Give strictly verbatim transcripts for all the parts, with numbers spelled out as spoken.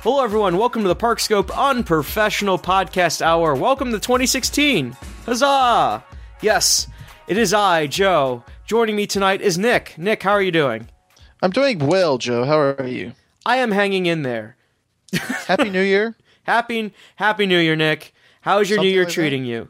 Hello, everyone. Welcome to the Park Scope Unprofessional Podcast Hour. Welcome to twenty sixteen. Huzzah! Yes, it is I, Joe. Joining me tonight is Nick. Nick, how are you doing? I'm doing well, Joe. How are you? I am hanging in there. Happy New Year. Happy Happy New Year, Nick. How is your Something New Year like treating that? you?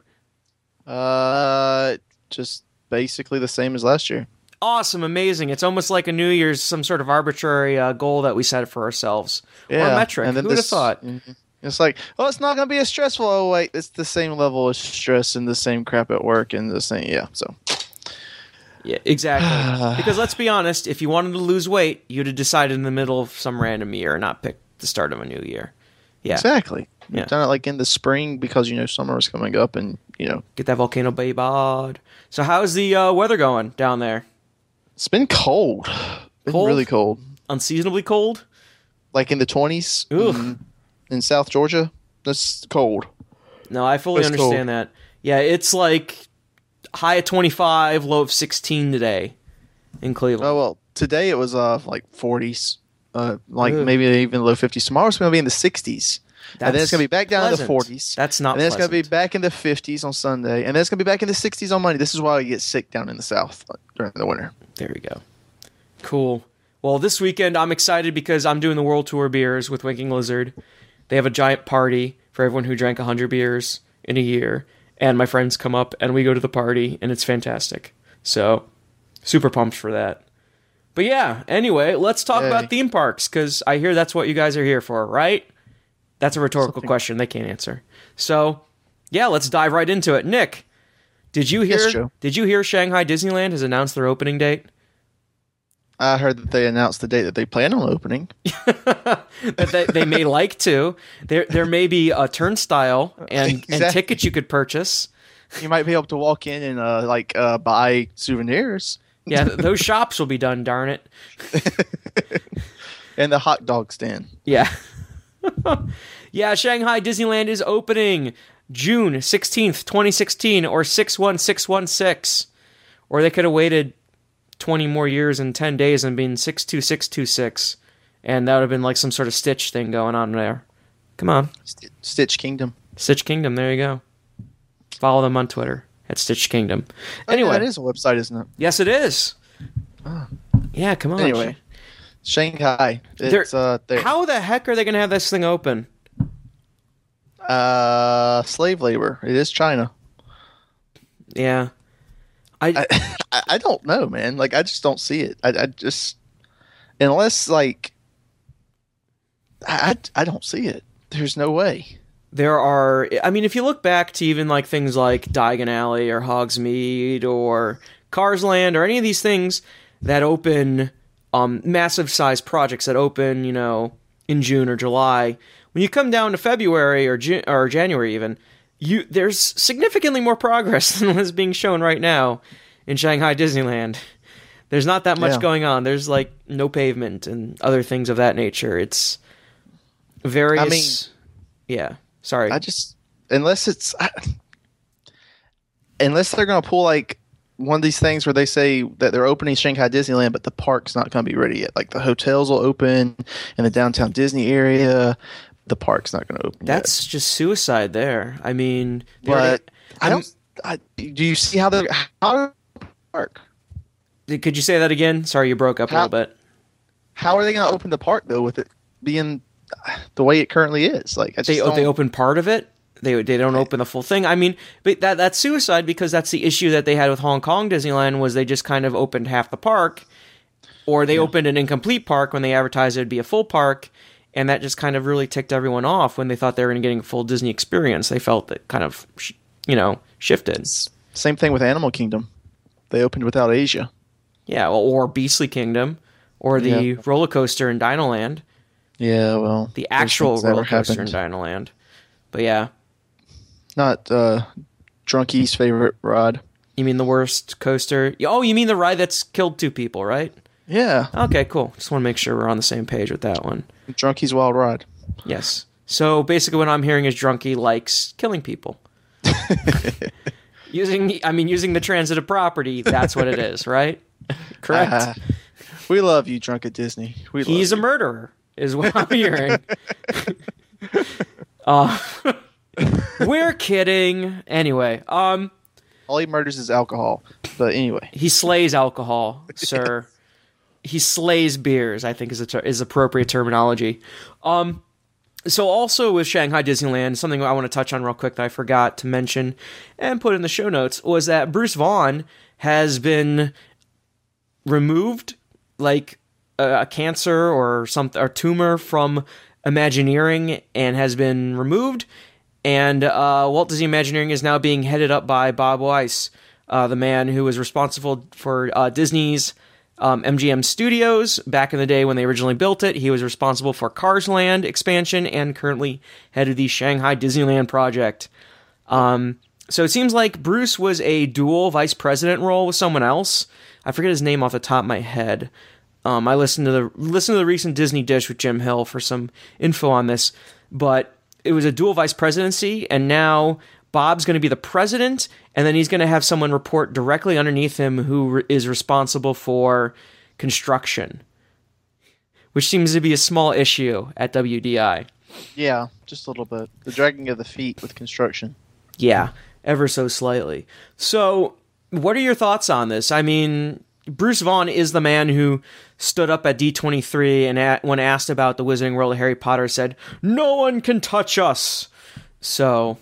Uh, just basically the same as last year. Awesome, amazing. It's almost like a New Year's, some sort of arbitrary uh, goal that we set for ourselves. Yeah. Or a metric. And Who then would have this- thought? Mhm. It's like, oh, it's not going to be as stressful. Oh, wait, it's the same level of stress and the same crap at work and the same, yeah, so. Yeah, exactly. Because let's be honest, if you wanted to lose weight, you'd have decided in the middle of some random year, not pick the start of a new year. Yeah. Exactly. Yeah. You've done it like in the spring because, you know, summer is coming up and, you know. Get that volcano bay bod. So how's the uh, weather going down there? It's been cold. Been Cold? really cold. Unseasonably cold? Like in the twenties Ugh. in, in South Georgia. That's cold. No, I fully It's understand that. Yeah, it's like high of twenty-five, low of sixteen today in Cleveland. Oh, well, today it was uh like forties. Uh, like Ugh. maybe even low fifties. Tomorrow it's going to be in the sixties. And then it's going to be back down pleasant. in the forties. That's not And then it's going to be pleasant. back in the fifties on Sunday. And then it's going to be back in the sixties on Monday. This is why you get sick down in the South uh, during the winter. There we go. Cool. Well, this weekend I'm excited because I'm doing the World Tour beers with Winking Lizard. They have a giant party for everyone who drank one hundred beers in a year. And my friends come up and we go to the party and it's fantastic. So, super pumped for that. But yeah, anyway, let's talk Yay. about theme parks because I hear that's what you guys are here for, right? That's a rhetorical Something- question. They can't answer. So, yeah, let's dive right into it. Nick, did you hear? Yes, Joe. Did you hear Shanghai Disneyland has announced their opening date? I heard that they announced the date that they plan on opening. That they, they may like to. There, there may be a turnstile and, and Exactly. tickets you could purchase. You might be able to walk in and uh, like uh, buy souvenirs. Yeah, th- those shops will be done. Darn it. And the hot dog stand. Yeah. Yeah, Shanghai Disneyland is opening June sixteenth, twenty sixteen, or six one six one six. Or they could have waited twenty more years and ten days and been six two six two six. And that would have been like some sort of Stitch thing going on there. Come on. St- Stitch Kingdom. Stitch Kingdom, there you go. Follow them on Twitter at Stitch Kingdom. Oh, yeah, Anyway, it is a website, isn't it? yes, it is. Ah. Yeah, come on. Anyway, Shanghai. It's They're- uh, there. How the heck are they going to have this thing open? Uh, slave labor. It is China. Yeah. I, I, I I don't know, man. Like, I just don't see it. I, I just, unless like, I, I I don't see it. There's no way. there are, I mean, if you look back to even like things like Diagon Alley or Hogsmeade or Cars Land or any of these things that open, um, massive size projects that open, you know, in June or July, when you come down to February or Ju- or January even, you there's significantly more progress than what is being shown right now in Shanghai Disneyland. There's not that much Yeah. going on. There's like no pavement and other things of that nature. It's various. I mean- yeah. Sorry. I just unless it's I, unless they're gonna pull like one of these things where they say that they're opening Shanghai Disneyland, but the park's not gonna be ready yet. Like the hotels will open in the downtown Disney area, the park's not gonna open. That's just suicide there. I mean, yet. But I I'm- don't. I, do you see how they're how park? Could you say that again? Sorry, you broke up a How- little bit. How are they gonna open the park though with it being the way it currently is? Like I just They don't, they open part of it. They they don't open the full thing. I mean, but that that's suicide because that's the issue that they had with Hong Kong Disneyland was they just kind of opened half the park, or they opened an incomplete park when they advertised it'd be a full park, and that just kind of really ticked everyone off when they thought they were going to getting a full Disney experience. They felt that kind of sh- you know shifted. Same thing with Animal Kingdom. They opened without Asia. Yeah, well, or Beastly Kingdom, or the Yeah. roller coaster in Dinoland. Yeah, well, The those actual things never roller coaster in happened. Dinoland. But yeah, Not uh, Drunkie's favorite ride. you mean the worst coaster? Oh, you mean the ride that's killed two people, right? Yeah, Okay, cool. Just want to make sure we're on the same page with that one. Drunkie's Wild Ride. Yes. So basically what I'm hearing is Drunkie likes killing people. using, I mean, using the transitive property, that's what it is, right? Correct? Ah, we love you, Drunk at Disney. We He's a love murderer. is what I'm hearing. uh, we're kidding. Anyway, um, all he murders is alcohol. But anyway, he slays alcohol, sir. He slays beers, I think is a ter- is appropriate terminology. Um, so also with Shanghai Disneyland, something I want to touch on real quick that I forgot to mention and put in the show notes was that Bruce Vaughan has been removed, like a, a cancer or something, or tumor from Imagineering, and has been removed. And uh, Walt Disney Imagineering is now being headed up by Bob Weiss, uh, the man who was responsible for uh, Disney's um, M G M Studios back in the day when they originally built it. He was responsible for Cars Land expansion and currently head of the Shanghai Disneyland project. Um, so it seems like Bruce was a dual vice president role with someone else. I forget his name off the top of my head. Um, I listened to the listen to the recent Disney Dish with Jim Hill for some info on this, but it was a dual vice presidency, and now Bob's going to be the president, and then he's going to have someone report directly underneath him who re- is responsible for construction, which seems to be a small issue at W D I. Yeah, just a little bit. The dragging of the feet with construction. Yeah, ever so slightly. So, what are your thoughts on this? I mean, Bruce Vaughan is the man who stood up at D twenty-three and at, when asked about the Wizarding World of Harry Potter said, "No one can touch us." So,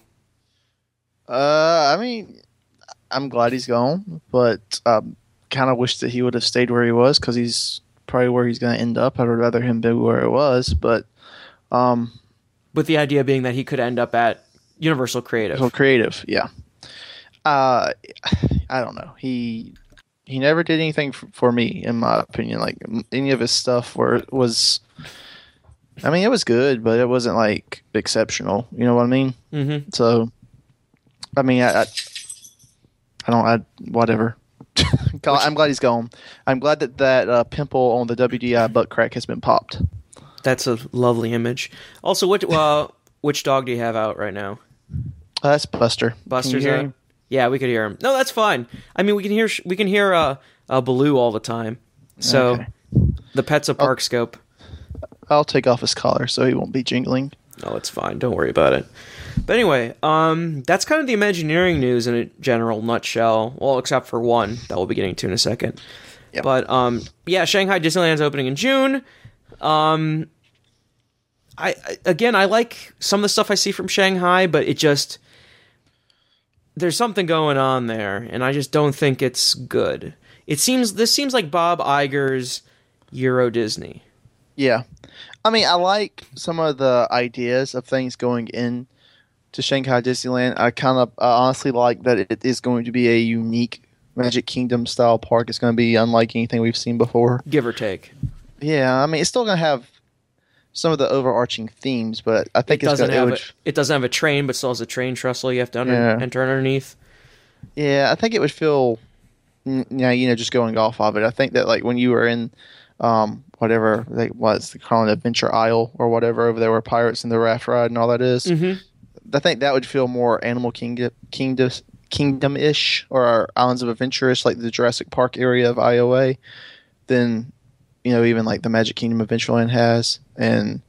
uh, I mean, I'm glad he's gone, but um, kind of wish that he would have stayed where he was because he's probably where he's going to end up. I'd rather him be where it was, but um, with the idea being that he could end up at Universal Creative. Universal Creative, yeah. Uh, I don't know. He he never did anything f- for me, in my opinion. Like any of his stuff were was, I mean, it was good, but it wasn't like exceptional. You know what I mean? Mm-hmm. So, I mean, I, I, I don't, I whatever. I'm glad he's gone. I'm glad that that uh, pimple on the W D I butt crack has been popped. That's a lovely image. Also, what uh, which dog do you have out right now? Uh, that's Buster. Buster's Can you hear out? him? Yeah, we could hear him. No, that's fine. I mean, we can hear we can hear uh, uh Baloo all the time. So Okay. the pet's a park scope. I'll take off his collar so he won't be jingling. No, it's fine. Don't worry about it. But anyway, um, that's kind of the Imagineering news in a general nutshell. Well, except for one that we'll be getting to in a second. Yep. But um, yeah, Shanghai Disneyland's opening in June. Um, I, I again, I like some of the stuff I see from Shanghai, but it just there's something going on there, and I just don't think it's good. It seems this seems like Bob Iger's Euro Disney. Yeah. I mean, I like some of the ideas of things going in to Shanghai Disneyland. I kind of uh, honestly like that it is going to be a unique Magic Kingdom style park. It's going to be unlike anything we've seen before. Give or take. Yeah, I mean, it's still going to have some of the overarching themes, but I think It it's doesn't going have to. a, it doesn't have a train, but still has a train trestle you have to under, Yeah. enter underneath. Yeah, I think it would feel. n- Yeah, you know, just going off of it. I think that like when you were in, um, whatever like was the calling it Adventure Isle or whatever over there where pirates and the raft ride and all that is, Mm-hmm. I think that would feel more Animal Kingdom Kingdom Kingdom ish or Islands of Adventure-ish, like the Jurassic Park area of I O A, than you know even like the Magic Kingdom Adventureland has. And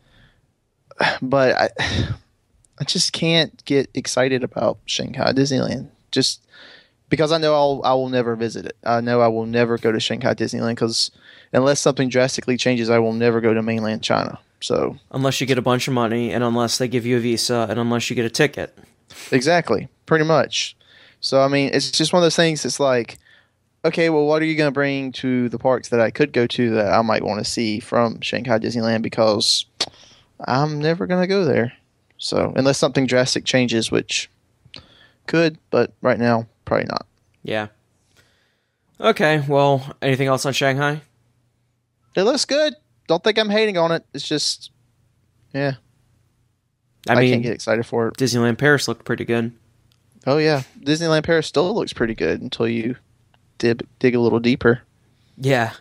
but I, I just can't get excited about Shanghai Disneyland just because I know I'll I will never visit it. I know I will never go to Shanghai Disneyland because unless something drastically changes, I will never go to mainland China. So Unless you get a bunch of money, and unless they give you a visa, and unless you get a ticket. exactly, pretty much. So I mean, it's just one of those things. It's like, okay, well, what are you going to bring to the parks that I could go to that I might want to see from Shanghai Disneyland? Because I'm never going to go there. So unless something drastic changes, which could, but right now probably not. Yeah. Okay, well, anything else on Shanghai? It looks good. Don't think I'm hating on it. It's just, yeah, I I, mean, can't get excited for it. Disneyland Paris looked pretty good. Oh yeah, Disneyland Paris still looks pretty good until you dig dig a little deeper. Yeah.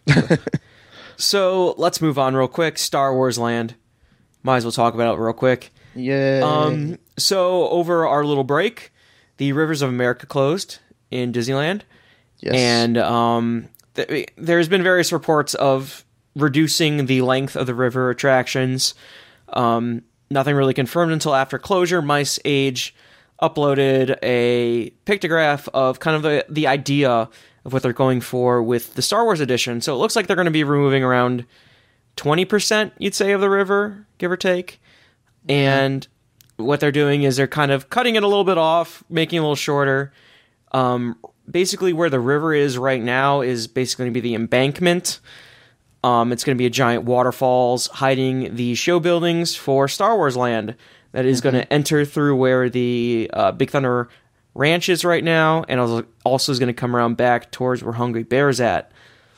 So let's move on real quick. Star Wars Land. Might as well talk about it real quick. Yeah. Um, so over our little break, the Rivers of America closed in Disneyland. Yes. And um, th- there's been various reports of reducing the length of the river attractions. Um, nothing really confirmed until after closure. Mice Age uploaded a pictograph of kind of the, the idea of what they're going for with the Star Wars edition. So it looks like they're going to be removing around twenty percent, you'd say, of the river, give or take. Mm-hmm. And what they're doing is they're kind of cutting it a little bit off, making it a little shorter. Um, basically, where the river is right now is basically going to be the embankment. Um, it's going to be a giant waterfalls hiding the show buildings for Star Wars Land that is mm-hmm. going to enter through where the uh, Big Thunder Ranch is right now, and also is going to come around back towards where Hungry Bear's at.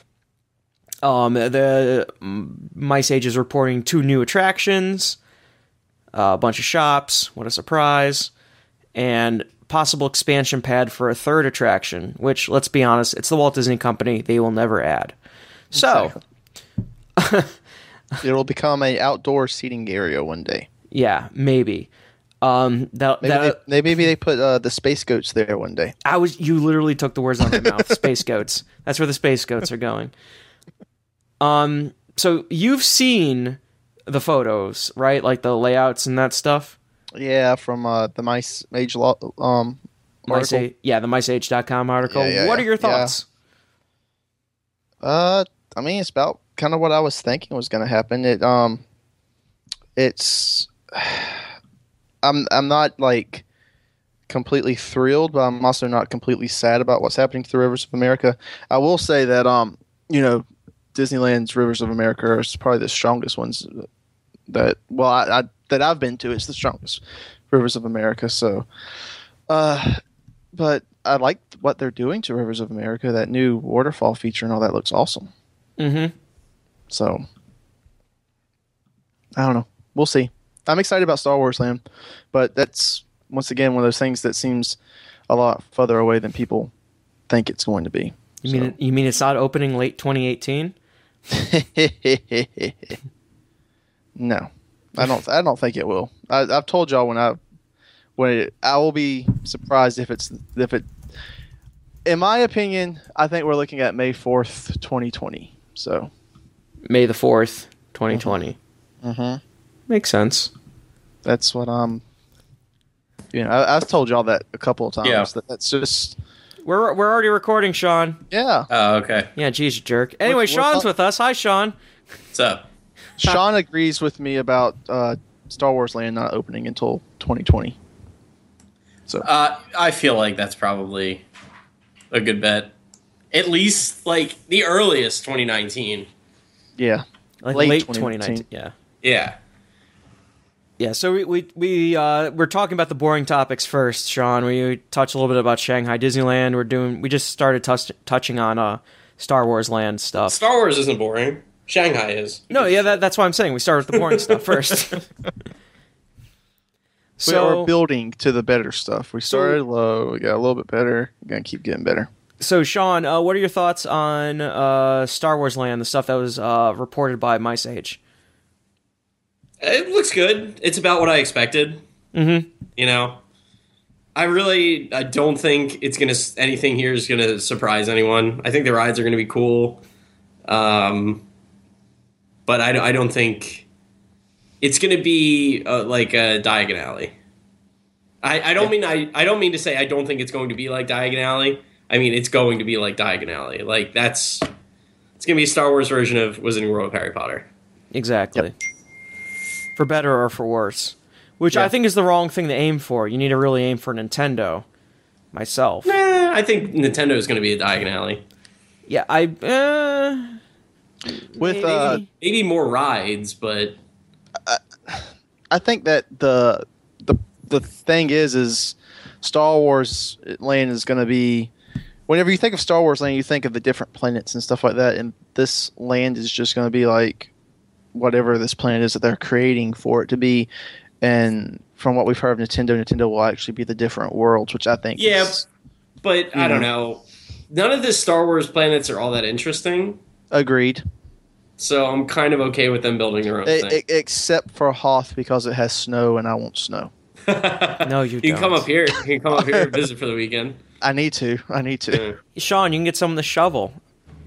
Um, the Mice Age is reporting two new attractions, uh, a bunch of shops, what a surprise, and possible expansion pad for a third attraction, which, let's be honest, it's the Walt Disney Company. They will never add. So, exactly. It'll become a outdoor seating area one day. Yeah, maybe. Um, that, maybe, that, they, maybe they put uh, the space goats there one day. I was you literally took the words out of my mouth. Space goats. That's where the space goats are going. Um, so you've seen the photos, right? Like the layouts and that stuff. Yeah, from uh, the Mice Age lo- um Mice Age, yeah, the mice age dot com article. Yeah, yeah, what yeah. are your thoughts? Yeah. Uh, I mean, it's about kind of what I was thinking was going to happen. It um, it's I'm I'm not like completely thrilled, but I'm also not completely sad about what's happening to the Rivers of America. I will say that um, you know, Disneyland's Rivers of America are probably the strongest ones that well I, I that I've been to. It's the strongest Rivers of America. So, uh, but I like what they're doing to Rivers of America. That new waterfall feature and all that looks awesome. Mm-hmm. So, I don't know. We'll see. I'm excited about Star Wars Land, but that's once again one of those things that seems a lot further away than people think it's going to be. You mean so. you mean it's not opening late twenty eighteen? No, I don't. I don't think it will. I, I've told y'all when I when it, I will be surprised if it's if it. In my opinion, I think we're looking at May fourth, twenty twenty. So May the fourth, twenty twenty. Mm-hmm. Makes sense. That's what I'm. You know, I, I've told y'all that a couple of times. Yeah. That that's just. We're we're already recording, Sean. Yeah. Oh, okay. Yeah, geez, you jerk. Anyway, We're- we're Sean's fu- with us. Hi, Sean. What's up? Sean agrees with me about uh, Star Wars Land not opening until twenty twenty. So Uh, I feel like that's probably a good bet. At least, like, the earliest twenty nineteen. yeah, Like Late late, twenty twenty nineteen. nineteen. Yeah. Yeah. Yeah, so we we we uh, we're talking about the boring topics first, Sean. We touched a little bit about Shanghai Disneyland. We're doing we just started touch, touching on uh, Star Wars Land stuff. Star Wars isn't boring. Shanghai is. No, yeah, that, that's why I'm saying we started with the boring stuff first. so so we're building to the better stuff. We started low, we got a little bit better. We're gonna keep getting better. so Sean, uh, what are your thoughts on uh, Star Wars Land, the stuff that was uh, reported by Mice Age? It looks good. It's about what I expected. Mm-hmm. You know, I really I don't think it's gonna anything here is gonna surprise anyone. I think the rides are gonna be cool, um, but I, I don't think it's gonna be uh, like a Diagon Alley. I, I don't mean I, I don't mean to say I don't think it's going to be like Diagon Alley. I mean it's going to be like Diagon Alley. Like that's it's gonna be a Star Wars version of Wizarding World of Harry Potter. Exactly. Yep. For better or for worse. Which Yeah. I think is the wrong thing to aim for. You need to really aim for Nintendo. Myself. Nah, I think Nintendo is going to be a Diagon Alley. Yeah, I... Uh, With maybe. uh, Maybe more rides, but I think that the the the thing is is Star Wars Land is going to be. Whenever you think of Star Wars Land, you think of the different planets and stuff like that, and this land is just going to be like whatever this planet is that they're creating for it to be. And from what we've heard of Nintendo, Nintendo will actually be the different worlds, which I think yeah. is But I don't know. None of the Star Wars planets are all that interesting, agreed. so I'm kind of okay with them building their own E- thing. e- except for Hoth because it has snow and I want snow. No, you, You can don't. come up here. You can come up here and visit for the weekend. I need to. I need to. Yeah. Sean, you can get some of the shovel.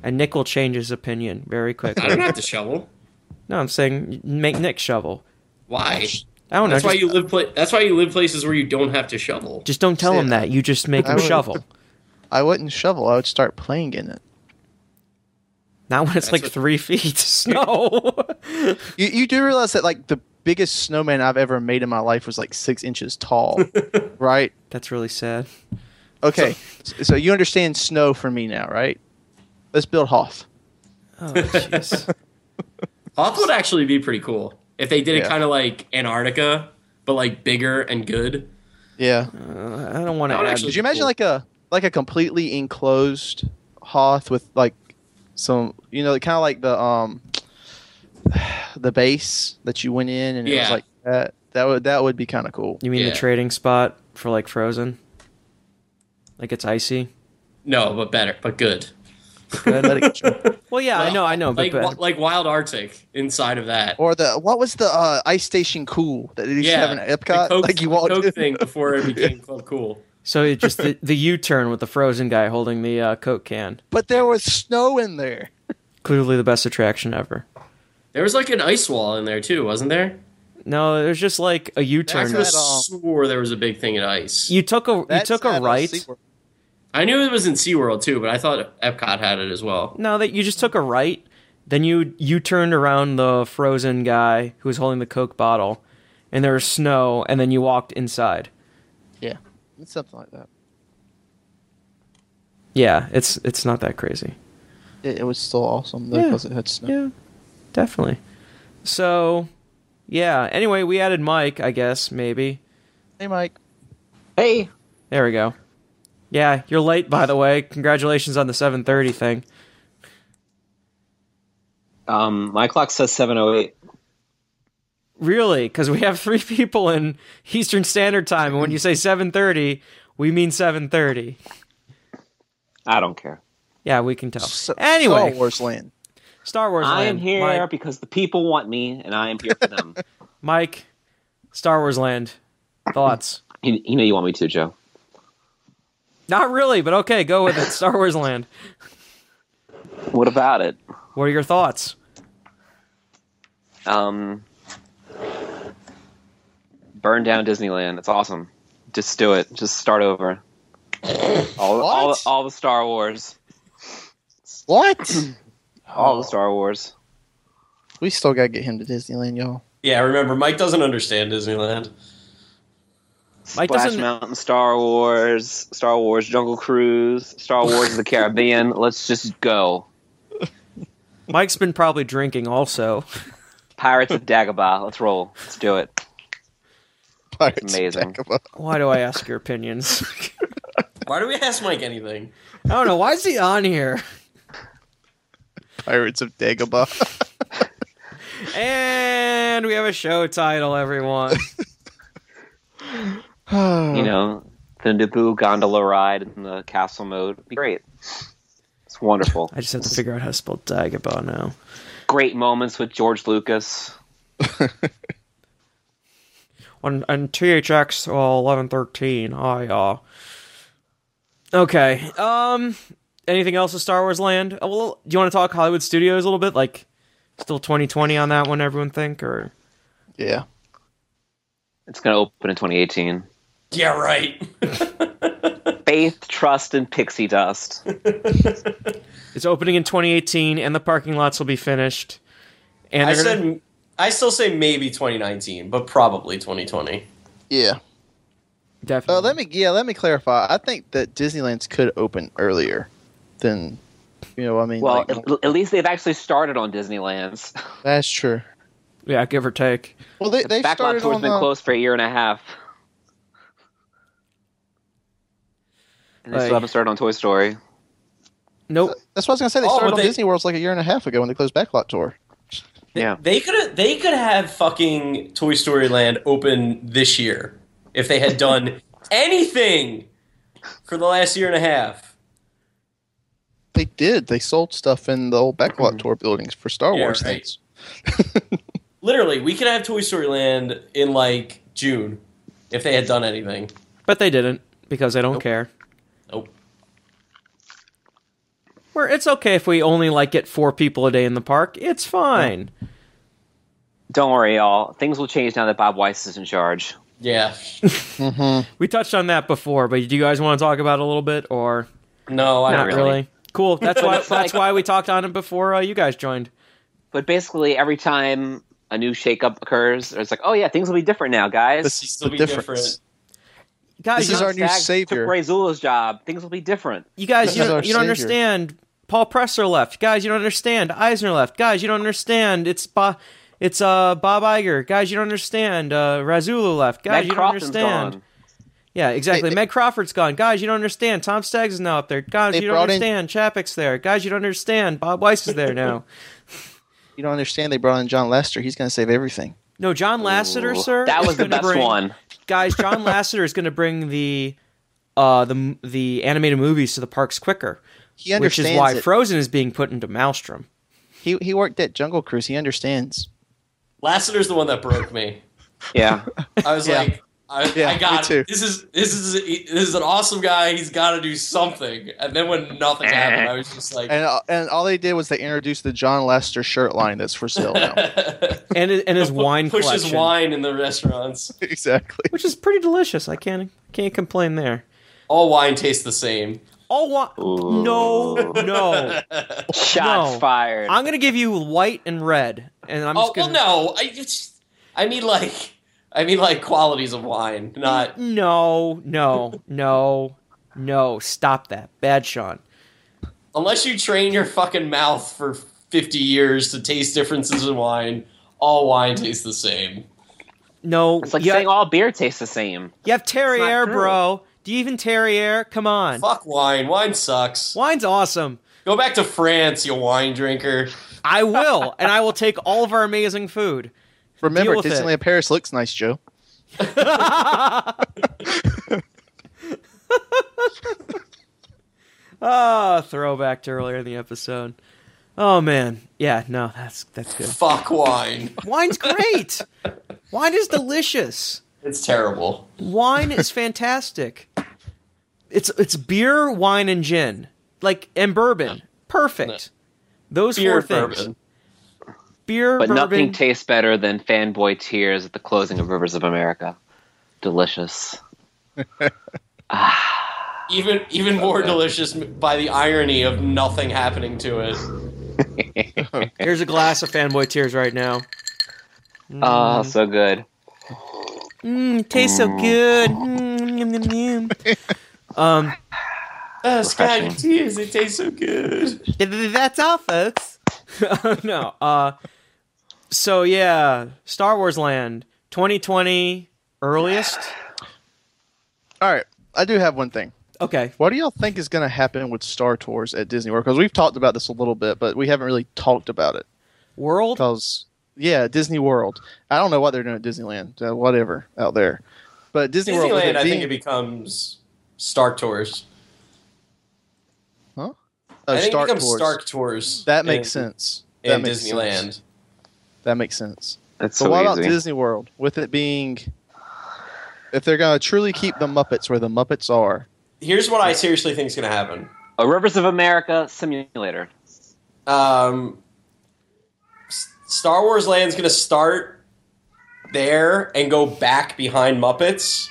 And Nick will change his opinion very quickly. I don't have to shovel. No, I'm saying make Nick shovel. Why? I don't know. That's why just, you live. Pla- that's why you live places where you don't have to shovel. just don't tell See, him that. You just make I him would- shovel. I wouldn't shovel. I would start playing in it. Not when it's That's like what- three feet of snow. You you do realize that like the biggest snowman I've ever made in my life was like six inches tall, right? That's really sad. Okay, so, so you understand snow for me now, right? Let's build Hoth. Oh, jeez. Hoth would actually be pretty cool if they did it Yeah. kind of like Antarctica, but like bigger and good. Yeah. Uh, I don't want to That would add. actually- Could you imagine cool. like a like a completely enclosed Hoth with like some you know kind of like the um the base that you went in and it was Yeah. like that that would that would be kind of cool. You mean Yeah. the trading spot for like Frozen? Like it's icy. No, but better, but good. Good. Well, yeah, I know, I know, but, like but like Wild Arctic inside of that. Or the what was the uh, ice station cool that they used to have in the Epcot? Coke, like you the walked Coke in. thing before it became Club Cool. so it just the, the U-turn with the Frozen guy holding the uh, Coke can. But there was snow in there. Clearly the best attraction ever. There was like an ice wall in there too, wasn't there? No, there's just like a I U-turn. could have That, um, swore there was a big thing at ice. You took a you That's took a at, uh, right. SeaWorld. I knew it was in SeaWorld too, but I thought Epcot had it as well. No, that you just took a right. Then you you turned around the Frozen guy who was holding the Coke bottle, and there was snow, and then you walked inside. Yeah, it's something like that. Yeah, it's it's not that crazy. It, it was still awesome though Yeah. because it had snow. Yeah, definitely. So, yeah. Anyway, we added Mike. I guess maybe. Hey, Mike. Hey, There we go. Yeah, you're late, by the way. Congratulations on the seven thirty thing. um, my clock says seven oh eight. Really? Because we have three people in Eastern Standard Time, and when you say seven thirty, we mean seven thirty. I don't care. Yeah, we can tell. S- Anyway, Star Wars Land. Star Wars I am Land. here Mike, because the people want me, and I am here for them. Mike, Star Wars Land. Thoughts? you, you know you want me to, Joe. Not really, but okay, go with it. Star Wars Land. What about it? What are your thoughts? Um, burn down Disneyland. It's awesome. Just do it. Just start over. All, all, What? all the Star Wars. What? All the Star Wars. We still gotta get him to Disneyland, y'all. Yeah, remember, Mike doesn't understand Disneyland. Mike Splash doesn't- Mountain, Star Wars, Star Wars Jungle Cruise, Star Wars of the Caribbean. Let's just go. Mike's been probably drinking also. Pirates of Dagobah. Let's roll. Let's do it. Pirates of amazing. Dagobah. Why do I ask your opinions? Why do we ask Mike anything? I don't know. Why is he on here? Pirates of Dagobah. And we have a show title, everyone. You know, the Naboo gondola ride in the castle mode would be great. It's wonderful. I just have to figure out how to spell Dagobah now. Great moments with George Lucas. On, on T H X eleven thirteen, I, uh... Okay, um... anything else with Star Wars Land? Oh, well, do you want to talk Hollywood Studios a little bit? Like, still twenty twenty on that one, everyone think, or... Yeah. It's going to open in twenty eighteen. Yeah, right. Faith, trust, and pixie dust. It's opening in twenty eighteen, and the parking lots will be finished. And I they're gonna- said, I still say maybe twenty nineteen, but probably twenty twenty. Yeah. Definitely. Uh, let me yeah, let me clarify. I think that Disneyland's could open earlier than you know, I mean Well, like, at, at least they've actually started on Disneyland's. that's true. Yeah, give or take. Well they they Backlot started tour's on been uh, closed for a year and a half. And they Like- still haven't started on Toy Story. Nope. that's what I was gonna say. They Oh, started but on they- Disney World's like a year and a half ago when they closed Backlot Tour. Yeah. They could have they could have fucking Toy Story Land open this year if they had done anything for the last year and a half. They did. They sold stuff in the old Backlot Tour buildings for Star Mm-hmm. Yeah, Wars right. things. Literally, we could have Toy Story Land in like June if they had done anything. But they didn't, because they don't Nope. care. Nope. Where it's okay if we only like get four people a day in the park. It's fine. Don't worry, y'all. Things will change now that Bob Weiss is in charge. Yeah. Mm-hmm. We touched on that before, but do you guys want to talk about it a little bit, or No, I not don't really? really. Cool. That's why. It's That's like- why we talked on it before uh, you guys joined. But basically, every time a new shakeup occurs, it's like, oh yeah, things will be different now, guys. This is Still the be difference. different. Guys, This you, is our new Staggs savior. Took Ray Zula's job. Things will be different. you guys, This you is don't, our you don't savior. understand. Paul Presser left. Guys, you don't understand. Eisner left. Guys, you don't understand. It's Bob. It's uh Bob Iger. Guys, you don't understand. Uh, Razulu left. Guys, Meg you don't Crofton's understand. gone. Yeah, exactly. They- Meg Crawford's gone. Guys, you don't understand. Tom Staggs is now up there. Guys, They you don't brought in- understand. Chapek's there. Guys, you don't understand. Bob Weiss is there now. You don't understand. They brought in John Lester. He's going to save everything. No, John Lasseter, Ooh, sir. That is was the gonna best bring- one. Guys, John Lasseter is going to bring the uh the the animated movies to the parks quicker, He which understands is why it. Frozen is being put into Maelstrom. He he worked at Jungle Cruise. He understands. Lasseter's the one that broke me. Yeah. I was Yeah. like, I, Yeah, I got me too. it. This is this is this is an awesome guy. He's got to do something. And then when nothing happened, I was just like, And uh, and all they did was they introduced the John Lester shirt line that's for sale now. And and his wine push collection, his wine in the restaurants. Exactly. which is pretty delicious. I can't can't complain there. All wine tastes the same. All wine? Ooh. No, no. Shots No. fired. I'm gonna give you white and red, and I'm Oh just well, gonna. no. I just I mean like I mean like qualities of wine, not. No, no, no, no. Stop that. Bad Sean. Unless you train your fucking mouth for fifty years to taste differences in wine, all wine tastes the same. No, It's like you, saying have, all beer tastes the same. you have Terrier, true. bro. Do you even Terrier? Come on. Fuck wine. Wine sucks. Wine's awesome. Go back to France, you wine drinker. I will, and I will take all of our amazing food. Remember, Deal with it. Disneyland Paris looks nice, Joe. Ah, throwback to earlier in the episode. Oh man, yeah, no, that's that's good. Fuck wine. Wine's great. Wine is delicious. It's terrible. Wine is fantastic. It's it's beer, wine, and gin, like and bourbon. Perfect. Those Beer four things. bourbon. Beer, But bourbon. nothing tastes better than fanboy tears at the closing of Rivers of America. Delicious. Even even more delicious by the irony of nothing happening to it. Here's a glass of fanboy tears right now. Oh, so good. Mmm, it tastes so good. Mm, yum, yum, yum. Um, Uh, Sky Refreshing. tears, it tastes so good. th- th- that's all, folks. no. Uh, so yeah, Star Wars Land, twenty twenty earliest. All right, I do have one thing. Okay. What do y'all think is going to happen with Star Tours at Disney World? Because we've talked about this a little bit, but we haven't really talked about it. World. Because, yeah, Disney World. I don't know what they're doing at Disneyland, uh, whatever, out there. But Disney World, with Disneyland, it I being- think it becomes Star Tours. Huh? I Oh, think Star it becomes Tours. Stark Tours. That makes in, sense. That In makes Disneyland. sense. That makes sense. It's So so what easy. about Disney World? With it being, if they're going to truly keep the Muppets where the Muppets are, Here's what I seriously think is going to happen. A Rivers of America simulator. Um, S- Star Wars Land's going to start there and go back behind Muppets.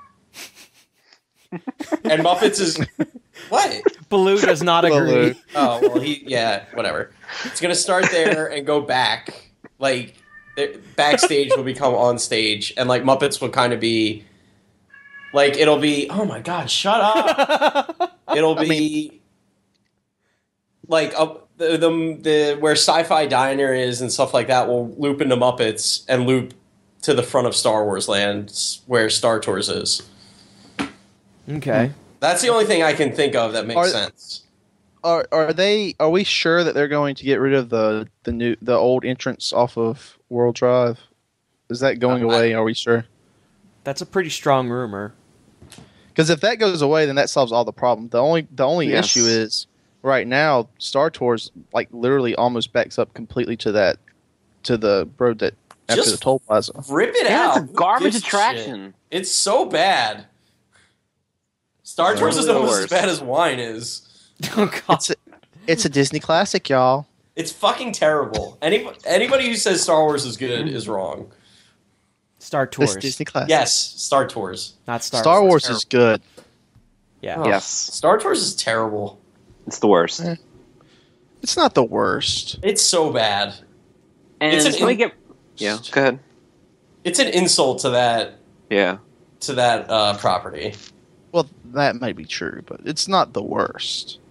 And Muppets is what? Baloo does not agree. Baloo. Oh well, he yeah, whatever. It's gonna start there and go back. Like the- backstage will become on stage, and like Muppets will kind of be like it'll be. Oh my god, shut up! It'll be like up the, the the where Sci-Fi Diner is and stuff like that will loop into Muppets and loop to the front of Star Wars Land where Star Tours is. Okay. That's the only thing I can think of that makes Are- sense. are are they? Are we sure that they're going to get rid of the the new the old entrance off of World Drive? Is that going Uh, I- away? Are we sure? That's a pretty strong rumor. Because if that goes away, then that solves all the problem. The only the only Yes. issue is right now Star Tours like literally almost backs up completely to that to the road that after Just the toll plaza. Rip it Yeah, out. it's a Who garbage gives a shit? attraction. It's so bad. Star Tours is Literally the almost as worst. bad as wine is. Oh god. It's It's a Disney classic, y'all. It's fucking terrible. Any, anybody who says Star Wars is good is wrong. Star It's Tours. Disney classic. Yes, Star Tours. Not Star, Star Wars. Wars is good. Yeah. Yes, Star Tours is terrible. it's the worst. Eh. It's not the worst. It's so bad. And It's an can we in- get? Yeah, go ahead. It's an insult to that Yeah, to that uh, property. Well, that might be true, but it's not the worst.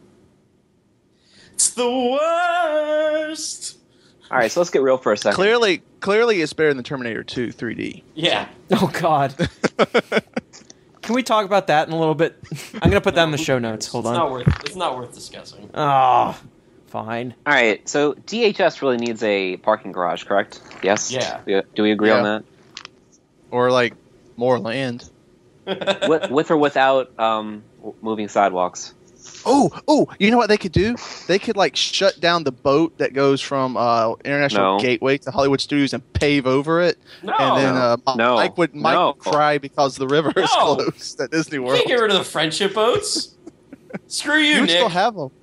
It's the worst. all right. So let's get real for a second. Clearly, clearly, it's better than Terminator two three D. Yeah. Oh God. Can we talk about that in a little bit? I'm gonna put that in the show notes. Hold it's on. Not worth. It's not worth discussing. Oh, fine. All right. So D H S really needs a parking garage, correct? Yes. Yeah. Do do we agree Yeah. on Or like more land. that? with, with or without um, w- moving sidewalks? Oh, oh! You know what they could do? They could like shut down the boat that goes from uh, International No. Gateway to Hollywood Studios and pave over it, No. and then uh, No. Mike would Mike No. would cry because the river is No. closed at Disney You World. can't get rid of the friendship boats. Screw you, You would Nick. still have them.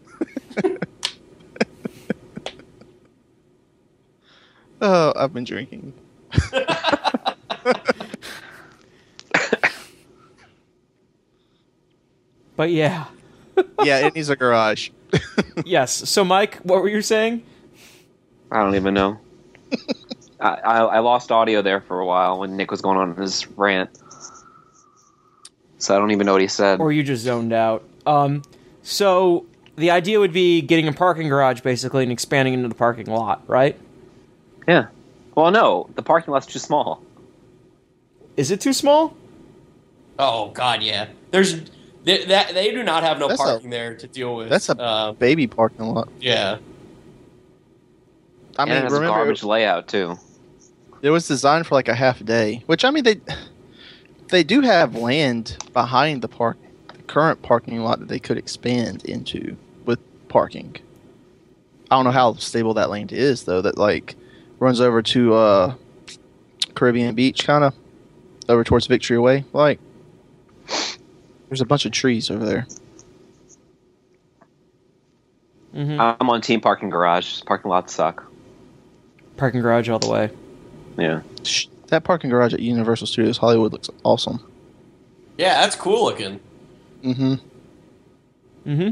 Oh, I've been drinking. But yeah. Yeah, it needs a garage. Yes. So, Mike, what were you saying? I don't even know. I, I, I lost audio there for a while when Nick was going on his rant. So I don't even know what he said. Or you just zoned out? Um. So the idea would be getting a parking garage, basically, and expanding into the parking lot, right? Yeah. Well, no, the parking lot's too small. Is it too small? Oh God, yeah. There's they, that they do not have no That's a- parking there to deal with. That's a uh, baby parking lot. yeah. I And it mean, has a remember garbage layout too. it was designed for like a half a day, which I mean they they do have land behind the park, the current parking lot that they could expand into with parking. I don't know how stable that land is though. That like runs over to uh, Caribbean Beach, kind of over towards Victory Way. Like there's a bunch of trees over there. Mm-hmm. I'm on team parking garage. Parking lots suck. Parking garage all the way. Yeah. Sh- That parking garage at Universal Studios Hollywood looks awesome. Yeah, that's cool looking. Mm-hmm. Mm-hmm.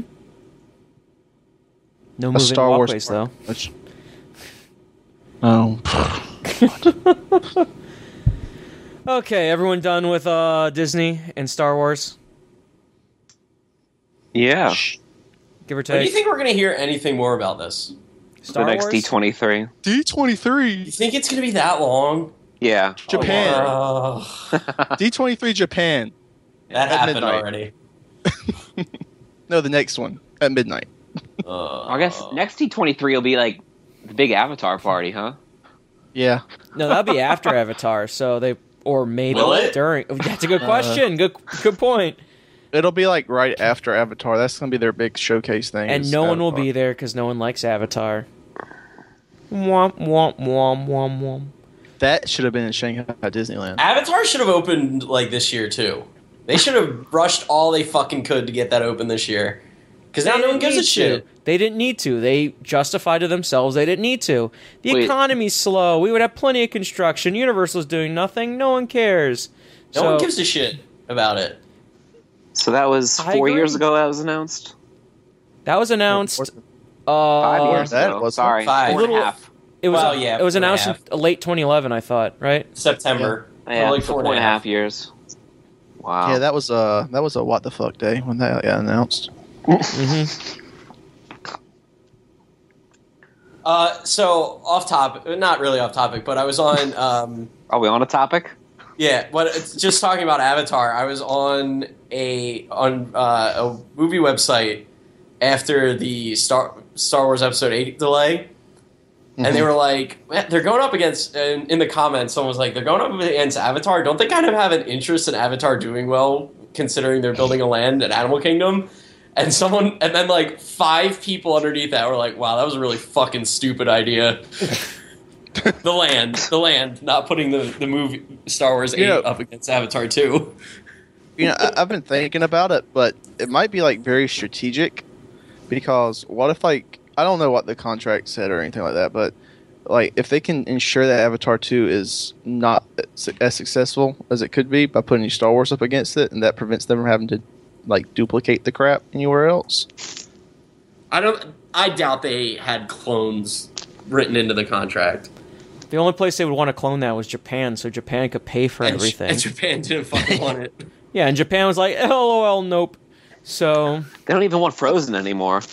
No A moving Star Wars walkways, park. though. Which, oh, Okay, everyone done with uh, Disney and Star Wars? Yeah. Give or When do take. you think we're gonna hear anything more about this? Star the next Wars? D twenty-three. D twenty-three. You think it's gonna be that long? Yeah. Japan. Oh, D twenty-three Japan. that At happened midnight. already. No, the next one at midnight. Uh, I guess next D twenty-three will be like the big Avatar party, huh? Yeah. No, that'll be after Avatar. So they, or maybe Will it? during. That's a good question. Good, good point. It'll be like right after Avatar. That's gonna be their big showcase thing. And is no one will Avatar. be there because no one likes Avatar. Womp womp womp womp womp. That should have been in Shanghai Disneyland. Avatar should have opened like this year too. They should have rushed all they fucking could to get that open this year. Because now They no one didn't gives a need shit. to. They didn't need to. They justified to themselves they didn't need to. The Wait. economy's slow. We would have plenty of construction. Universal's doing nothing. No one cares. No so, one gives a shit about it. So that was I four agree. years ago that was announced? That was announced. Uh, Five years that ago. wasn't- Sorry. Five. Four and a Little- half. It was. Well, yeah, it was four and a announced half. in late twenty eleven. I thought. Right. September. Yeah, Like so four and a half years. Wow. Yeah, that was a that was a what the fuck day when that got announced. Mm-hmm. Uh, so off topic, not really off topic, but I was on. Um, Are we on a topic? yeah, but it's just talking about Avatar. I was on a on uh, a movie website after the Star Star Wars Episode Eight delay. And they were like, "Man, they're going up against," and in the comments, someone was like, they're going up against Avatar. Don't they kind of have an interest in Avatar doing well, considering they're building a land at Animal Kingdom? And someone, and then like five people underneath that were like, wow, that was a really fucking stupid idea. the land, the land, not putting the, the movie Star Wars eight Yeah. up against Avatar two. You know, I, I've been thinking about it, but it might be like very strategic Because what if, like, I don't know what the contract said or anything like that, but like if they can ensure that Avatar two is not as successful as it could be by putting Star Wars up against it, and that prevents them from having to like duplicate the crap anywhere else. I don't. I doubt they had clones written into the contract. The only place they would want to clone that was Japan, so Japan could pay for And, everything. and Japan didn't fucking want it. Yeah, and Japan was like, lol, nope. So, They don't even want Frozen anymore.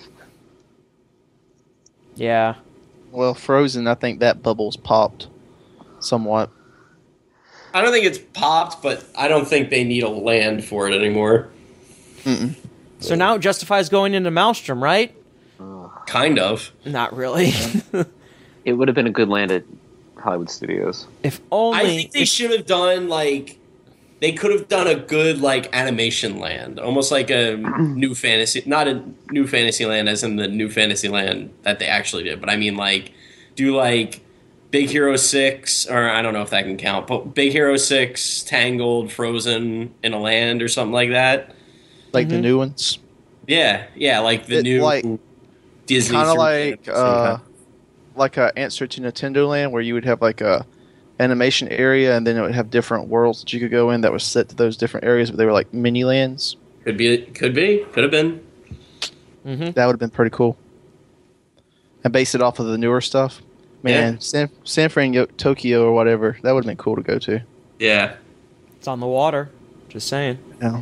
yeah. Well, Frozen, I think that bubble's popped somewhat. I don't think it's popped, but I don't think they need a land for it anymore. Mm-mm. So now it justifies going into Maelstrom, right? Kind of. Not really. It would have been a good land at Hollywood Studios. If only... I think they should have done like they could have done a good like animation land, almost like a new fantasy, not a new fantasy land as in the new fantasy land that they actually did, but I mean like do like Big Hero six, or I don't know if that can count, but Big Hero six, Tangled, Frozen in a land or something like that. Like Mm-hmm. the new ones. Yeah, yeah, like the It, new like, Disney. Kind of through- like same uh, time. like a answer to Nintendo Land, where you would have like a animation area, and then it would have different worlds that you could go in that was set to those different areas, but they were like mini lands. Could be, could be, could have been. Mm-hmm. That would have been pretty cool. And base it off of the newer stuff. Man, Yeah. San, San Fran, Yo- Tokyo, or whatever. That would have been cool to go to. Yeah. It's on the water. Just saying. Yeah.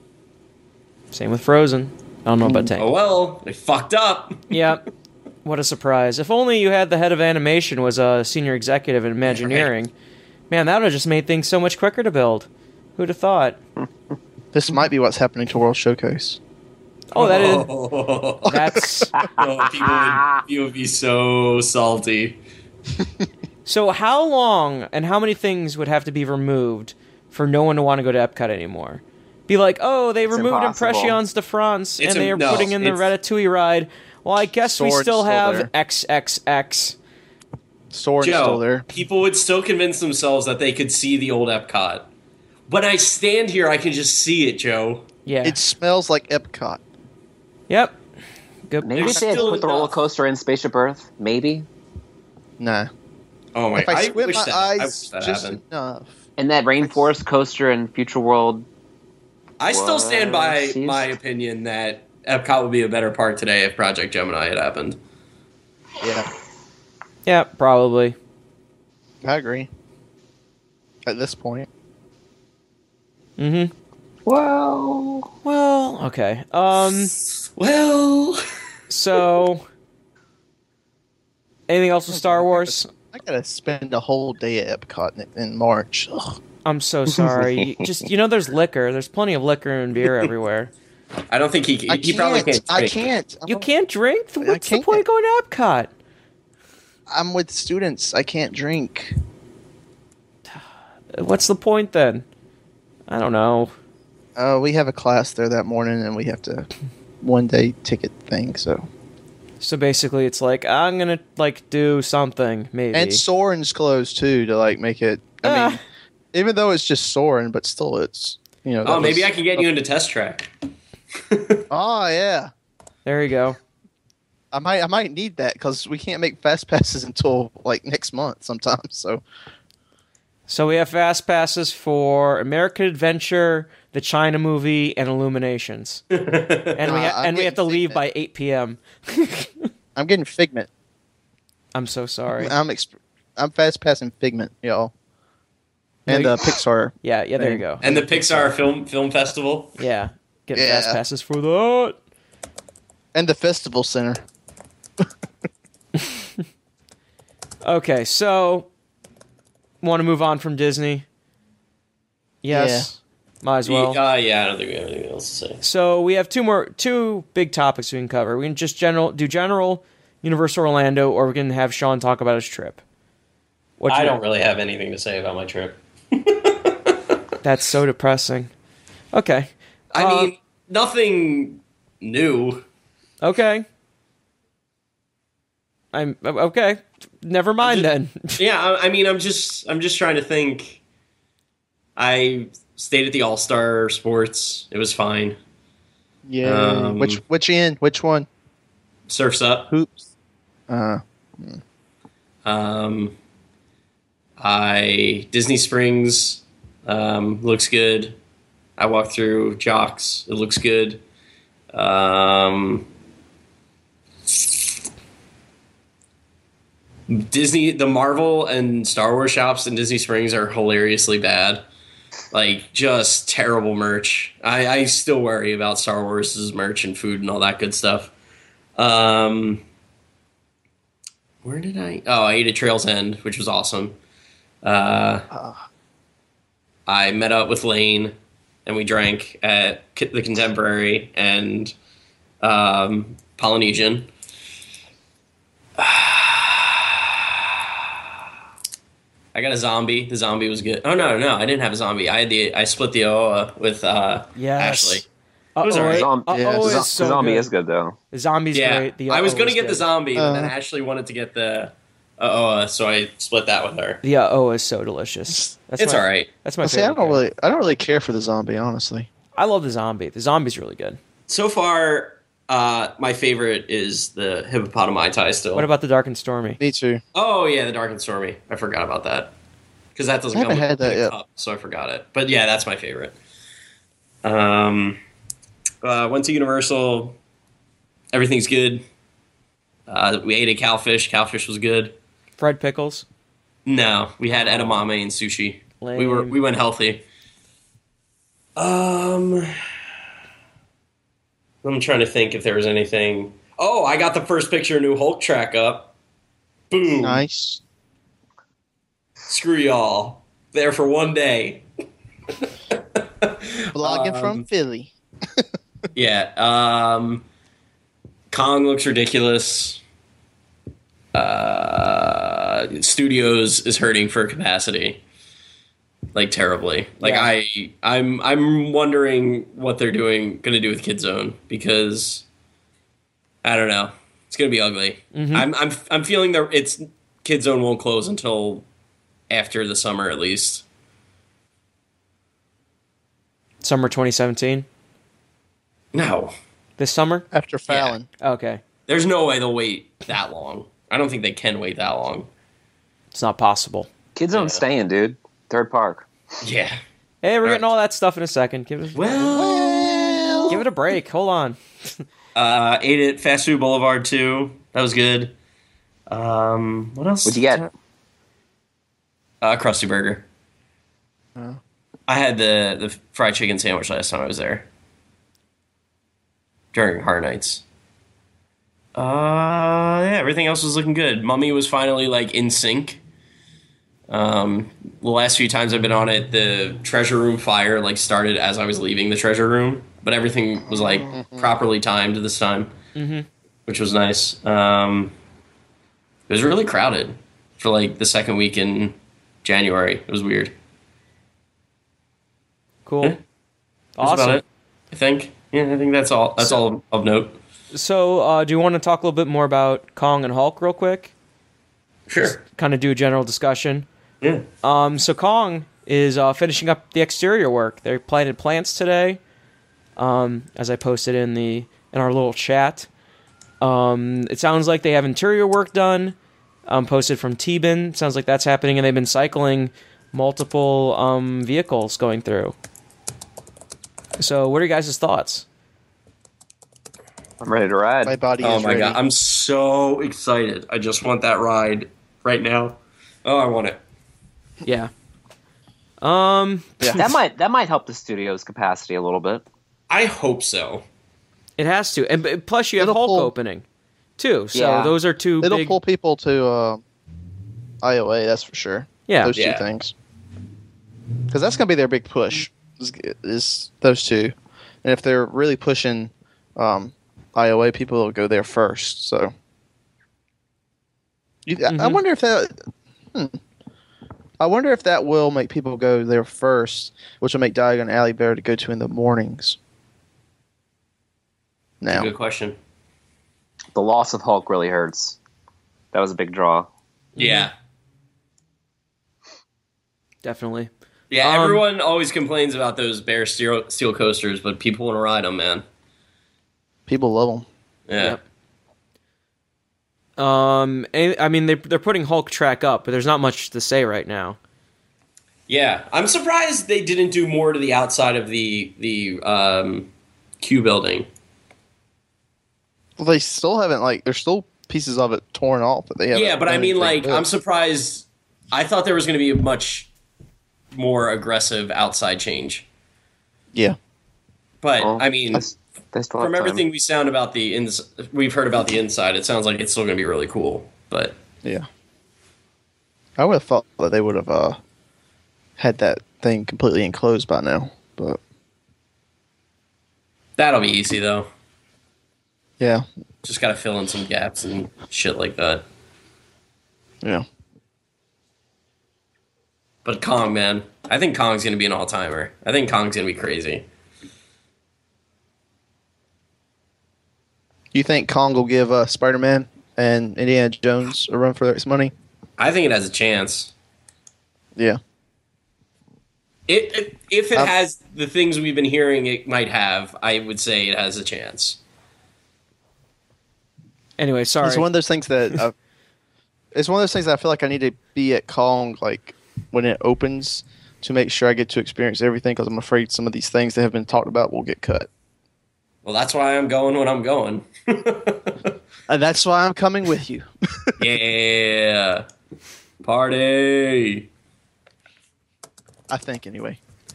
Same with Frozen. I don't know about Tank. Oh well, they fucked up. Yeah. What a surprise. If only you had the head of animation was a senior executive in Imagineering. Man, that would have just made things so much quicker to build. Who'd have thought? This might be what's happening to World Showcase. Oh, that is... Oh, That's... oh, people, would, people would be so salty. So how long and how many things would have to be removed for no one to want to go to Epcot anymore? Be like, oh, they It's removed impossible. Impressions de France, It's and they a- are no, putting in the it's- Ratatouille ride. Well, I guess we Sword's still still have there. triple X. Soren's Joe, still there. people would still convince themselves that they could see the old Epcot. When I stand here, I can just see it, Joe. Yeah. It smells like Epcot. Yep. Good. Maybe There's if they had still put the roller enough. coaster in Spaceship Earth. Maybe. Nah. Oh my! If I, I, squint wish my that. I wish eyes that just happened. enough. And that rainforest coaster in Future World. I still stand by Was- my opinion that Epcot would be a better park today if Project Gemini had happened. Yeah, Yeah, probably. I agree. At this point. Mm-hmm. Well, Well, okay. Um, Well, so... Anything else with Star Wars? I gotta spend a whole day at Epcot in, in March. Ugh. I'm so sorry. You- Just, you know, there's liquor. There's plenty of liquor and beer everywhere. I don't think he. I He probably can't. I drink. can't. I'm, You can't drink? What's the can't. point of going to Epcot? I'm with students. I can't drink. What's the point then? I don't know. Uh, we have a class there that morning, and we have to one day ticket thing. So So basically, it's like I'm gonna like do something maybe. and Soren's closed too to like make it. I Ah. mean, even though it's just Soren, but still, it's you know. Oh, that maybe was- I can get you into Test Track. Oh yeah, There you go. I might I might need that because we can't make fast passes until like next month sometimes. So So we have fast passes for American Adventure, the China movie, and Illuminations, and we ha- Uh, I'm and we have to getting leave Figment. by eight p.m. I'm getting Figment. I'm so sorry. I'm exp- I'm fast passing Figment, y'all. And No, uh, Pixar. Yeah, yeah. There you go. And the Pixar Film Film Festival. Yeah, get Yeah. fast passes for that. And the Festival Center. Okay, so want to move on from Disney? Yes, might as well. Uh, yeah, I don't think we have anything else to say. So we have two more, two big topics we can cover. We can just general do general Universal Orlando, or we can have Sean talk about his trip. What I you- don't really have anything to say about my trip. That's so depressing. Okay. I Uh, mean, nothing new. Okay. I'm okay. Never mind then. Yeah, I, I mean, I'm just, I'm just trying to think. I stayed at the All Star Sports. It was fine. Yeah. Um, which which end? Which one? Surf's Up. Hoops. Uh, Um, I Disney Springs um, looks good. I walked through Jocks. It looks good. Um, Disney, the Marvel and Star Wars shops in Disney Springs are hilariously bad. Like, just terrible merch. I, I still worry about Star Wars' merch and food and all that good stuff. Um, where did I... Oh, I ate at Trail's End, which was awesome. Uh, I met up with Lane, and we drank at the Contemporary and um, Polynesian. I got a zombie. The zombie was good. Oh no, no, I didn't have a zombie. I had the I split the O A with uh, Yes. Ashley. Uh, It was alright. Zom- Uh, Yeah, oh, the it's so zombie good. is good though. The zombie's Yeah, great. The I was uh-oh gonna is get the good. zombie, but then Uh. Ashley wanted to get the uh, O A, so I split that with her. The uh-oh is so delicious. That's It's my, all right. That's my well, see, I favorite. don't game. really, I don't really care for the zombie, honestly. I love the zombie. The zombie's really good. So far, uh, my favorite is the hippopotami tie still. What about the dark and stormy? Me too. Oh yeah, the dark and stormy. I forgot about that because that doesn't I come haven't with had that a yet. cup, so I forgot it. But yeah, that's my favorite. Um, uh, went to Universal. Everything's good. Uh, we ate a cowfish. Cowfish was good. Fried pickles. No, we had edamame and sushi. Lame. We were we went healthy. Um, I'm trying to think if there was anything. Oh, I got the first picture of New Hulk track up. Boom! Nice. Screw y'all. There for one day. Blogging Um, from Philly. Yeah. Um, Kong looks ridiculous. Uh, Studios is hurting for capacity, like terribly. Like Yeah. I, I'm, I'm wondering what they're doing, going to do with Kid Zone because I don't know. It's going to be ugly. Mhm. I'm, I'm, I'm feeling that it's Kid Zone won't close until after the summer at least. Summer twenty seventeen. No, This summer? After Fallon. Okay. there's no way they'll wait that long. I don't think they can wait that long. It's not possible. Kids don't Yeah. staying, dude. Third Park. Yeah. Hey, we're All getting right. all that stuff in a second. Give it, Well, give it a break. Hold on. uh, ate at Fast Food Boulevard too. That was good. Um, what else? What'd you get? Uh, Krusty Burger. Oh. I had the the fried chicken sandwich last time I was there during Hard Nights. Uh, yeah, everything else was looking good. Mummy was finally like in sync. Um, the last few times I've been on it, the treasure room fire like started as I was leaving the treasure room, but everything was like properly timed this time, Mm-hmm. which was nice. Um, it was really crowded for like the second week in January. It was weird. Cool. Yeah. That's Awesome. about it. I think. Yeah, I think that's all. That's So- all of note. So, uh, do you want to talk a little bit more about Kong and Hulk real quick? Sure. Kind of do a general discussion. Yeah. Um, so Kong is uh, finishing up the exterior work. They planted plants today, um, as I posted in the in our little chat. Um, it sounds like they have interior work done. Um, posted from T-Bin. Sounds like that's happening, and they've been cycling multiple um, vehicles going through. So, what are your guys' thoughts? I'm ready to ride. My body Oh is my ready. god, I'm so excited. I just want that ride right now. Oh, I want it. Yeah. Um, That might that might help the studio's capacity a little bit. I hope so. it has to, and but plus you have It'll Hulk pull- opening, too. So Yeah. those are two It'll big. pull people to uh, I O A, that's for sure. Yeah. Those Yeah. two things. Because that's going to be their big push, is, is those two. And if they're really pushing um, I O A, people will go there first. So, you, I- I Mhm. wonder if that. Hmm. I wonder if that will make people go there first, which will make Diagon Alley better to go to in the mornings. Now, Good question. The loss of Hulk really hurts. That was a big draw. Yeah. Definitely. Yeah, Um, everyone always complains about those bare steel, steel coasters, but people want to ride them, man. People love them. Yeah. Yep. Um, and- I mean, they, they're putting Hulk track up, but there's not much to say right now. Yeah, I'm surprised they didn't do more to the outside of the the um, Q building. Well, they still haven't like. There's still pieces of it torn off that they haven't. Yeah, but I done mean, anything like, with. I'm surprised. I thought there was going to be a much more aggressive outside change. Yeah. But Well, I mean, that's- they still have from time. everything we sound about the ins- we've heard about the inside, it sounds like it's still going to be really cool. But Yeah. I would have thought that they would have uh, had that thing completely enclosed by now, but that'll be easy though. yeah, Just got to fill in some gaps and shit like that. yeah. But Kong, man, I think Kong's going to be an all timer. I think Kong's going to be crazy. You think Kong will give uh, Spider-Man and Indiana Jones a run for its money? I think it has a chance. Yeah. It, it, if it Um, has the things we've been hearing it might have, I would say it has a chance. Anyway, sorry. It's one of those things that uh, it's one of those things that I feel like I need to be at Kong like when it opens to make sure I get to experience everything because I'm afraid some of these things that have been talked about will get cut. Well, that's why I'm going when I'm going. And that's why I'm coming with you. Yeah. Party. I think anyway.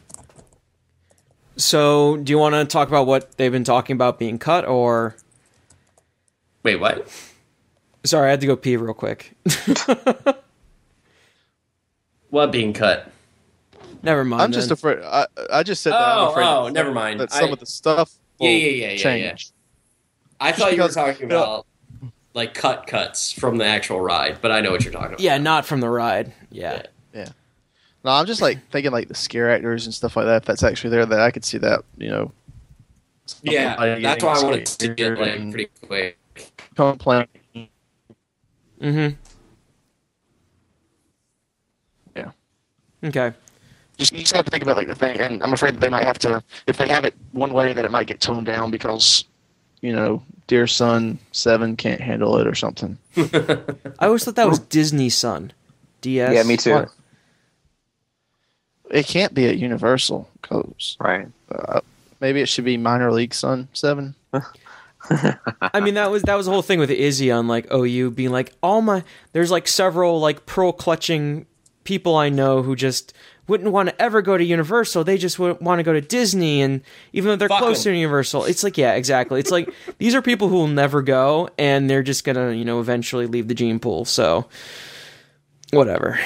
So, do you want to talk about what they've been talking about being cut, or... Wait, what? Sorry, I had to go pee real quick. What being cut? Never mind. I'm just then. afraid. I, I just said that. Oh, I'm afraid oh, that never some- mind. That some I- of the stuff. Yeah, will yeah, yeah, yeah, change. I thought you were because- talking about like cut cuts from the actual ride, but I know what you're talking about. Yeah, not from the ride. Yeah. Yeah. No, I'm just like thinking like the scare actors and stuff like that. If that's actually there, that I could see that. You know. Yeah, somebody that's why I getting wanted to get like scared pretty quick. and complain. Mm-hmm. Yeah. Okay. Just, you just have to think about like the thing, and I'm afraid that they might have to, if they have it one way, that it might get toned down because You know, dear son, seven can't handle it or something. I always thought that was Disney Son. D S. Yeah, me too. What? It can't be at Universal because Right. uh, maybe it should be minor league son seven. I mean, that was that was the whole thing with Izzy on like O U being like all my. There's like several like pearl clutching people I know who just wouldn't want to ever go to Universal. They just would want to go to Disney, and even though they're Fuck close 'em. to Universal, it's like yeah, exactly. It's like these are people who will never go, and they're just gonna you know eventually leave the gene pool. So whatever.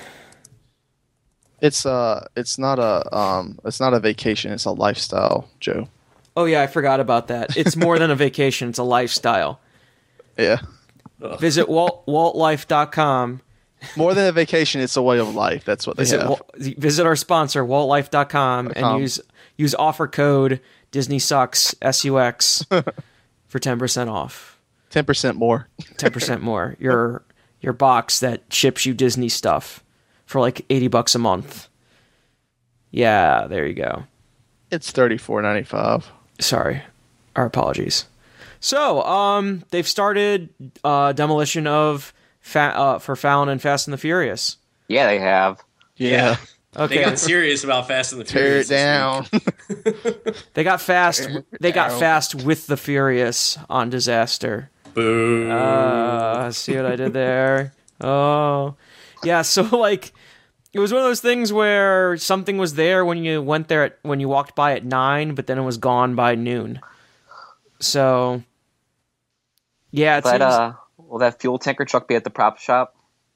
It's uh, it's not a um, it's not a vacation. It's a lifestyle, Joe. Oh yeah, I forgot about that. It's more than a vacation; it's a lifestyle. Yeah, Visit walt walt life dot com. more than a vacation. It's a way of life. That's what they Visit, have. Wal- visit our sponsor, walt life dot com, and com. use use offer code Disney Sucks S U X for ten percent off. Ten percent more. ten percent more. Your your box that ships you Disney stuff for like eighty bucks a month. Yeah, there you go. It's thirty four ninety five. Sorry. Our apologies. So, um, they've started uh, demolition of fa- uh, for Fallon and Fast and the Furious. Yeah, they have. Yeah, Okay. They got serious about Fast and the tear Furious. it down. They got fast. They got down. fast with the Furious on Disaster. Boo. Uh, see what I did there? Oh, yeah. So like, it was one of those things where something was there when you went there at, when you walked by at nine, but then it was gone by noon. So, yeah, it But seems, uh, will that fuel tanker truck be at the prop shop?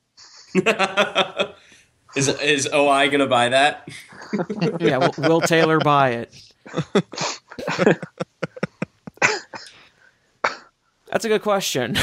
is is O I gonna buy that? yeah. Will, will Taylor buy it? That's a good question.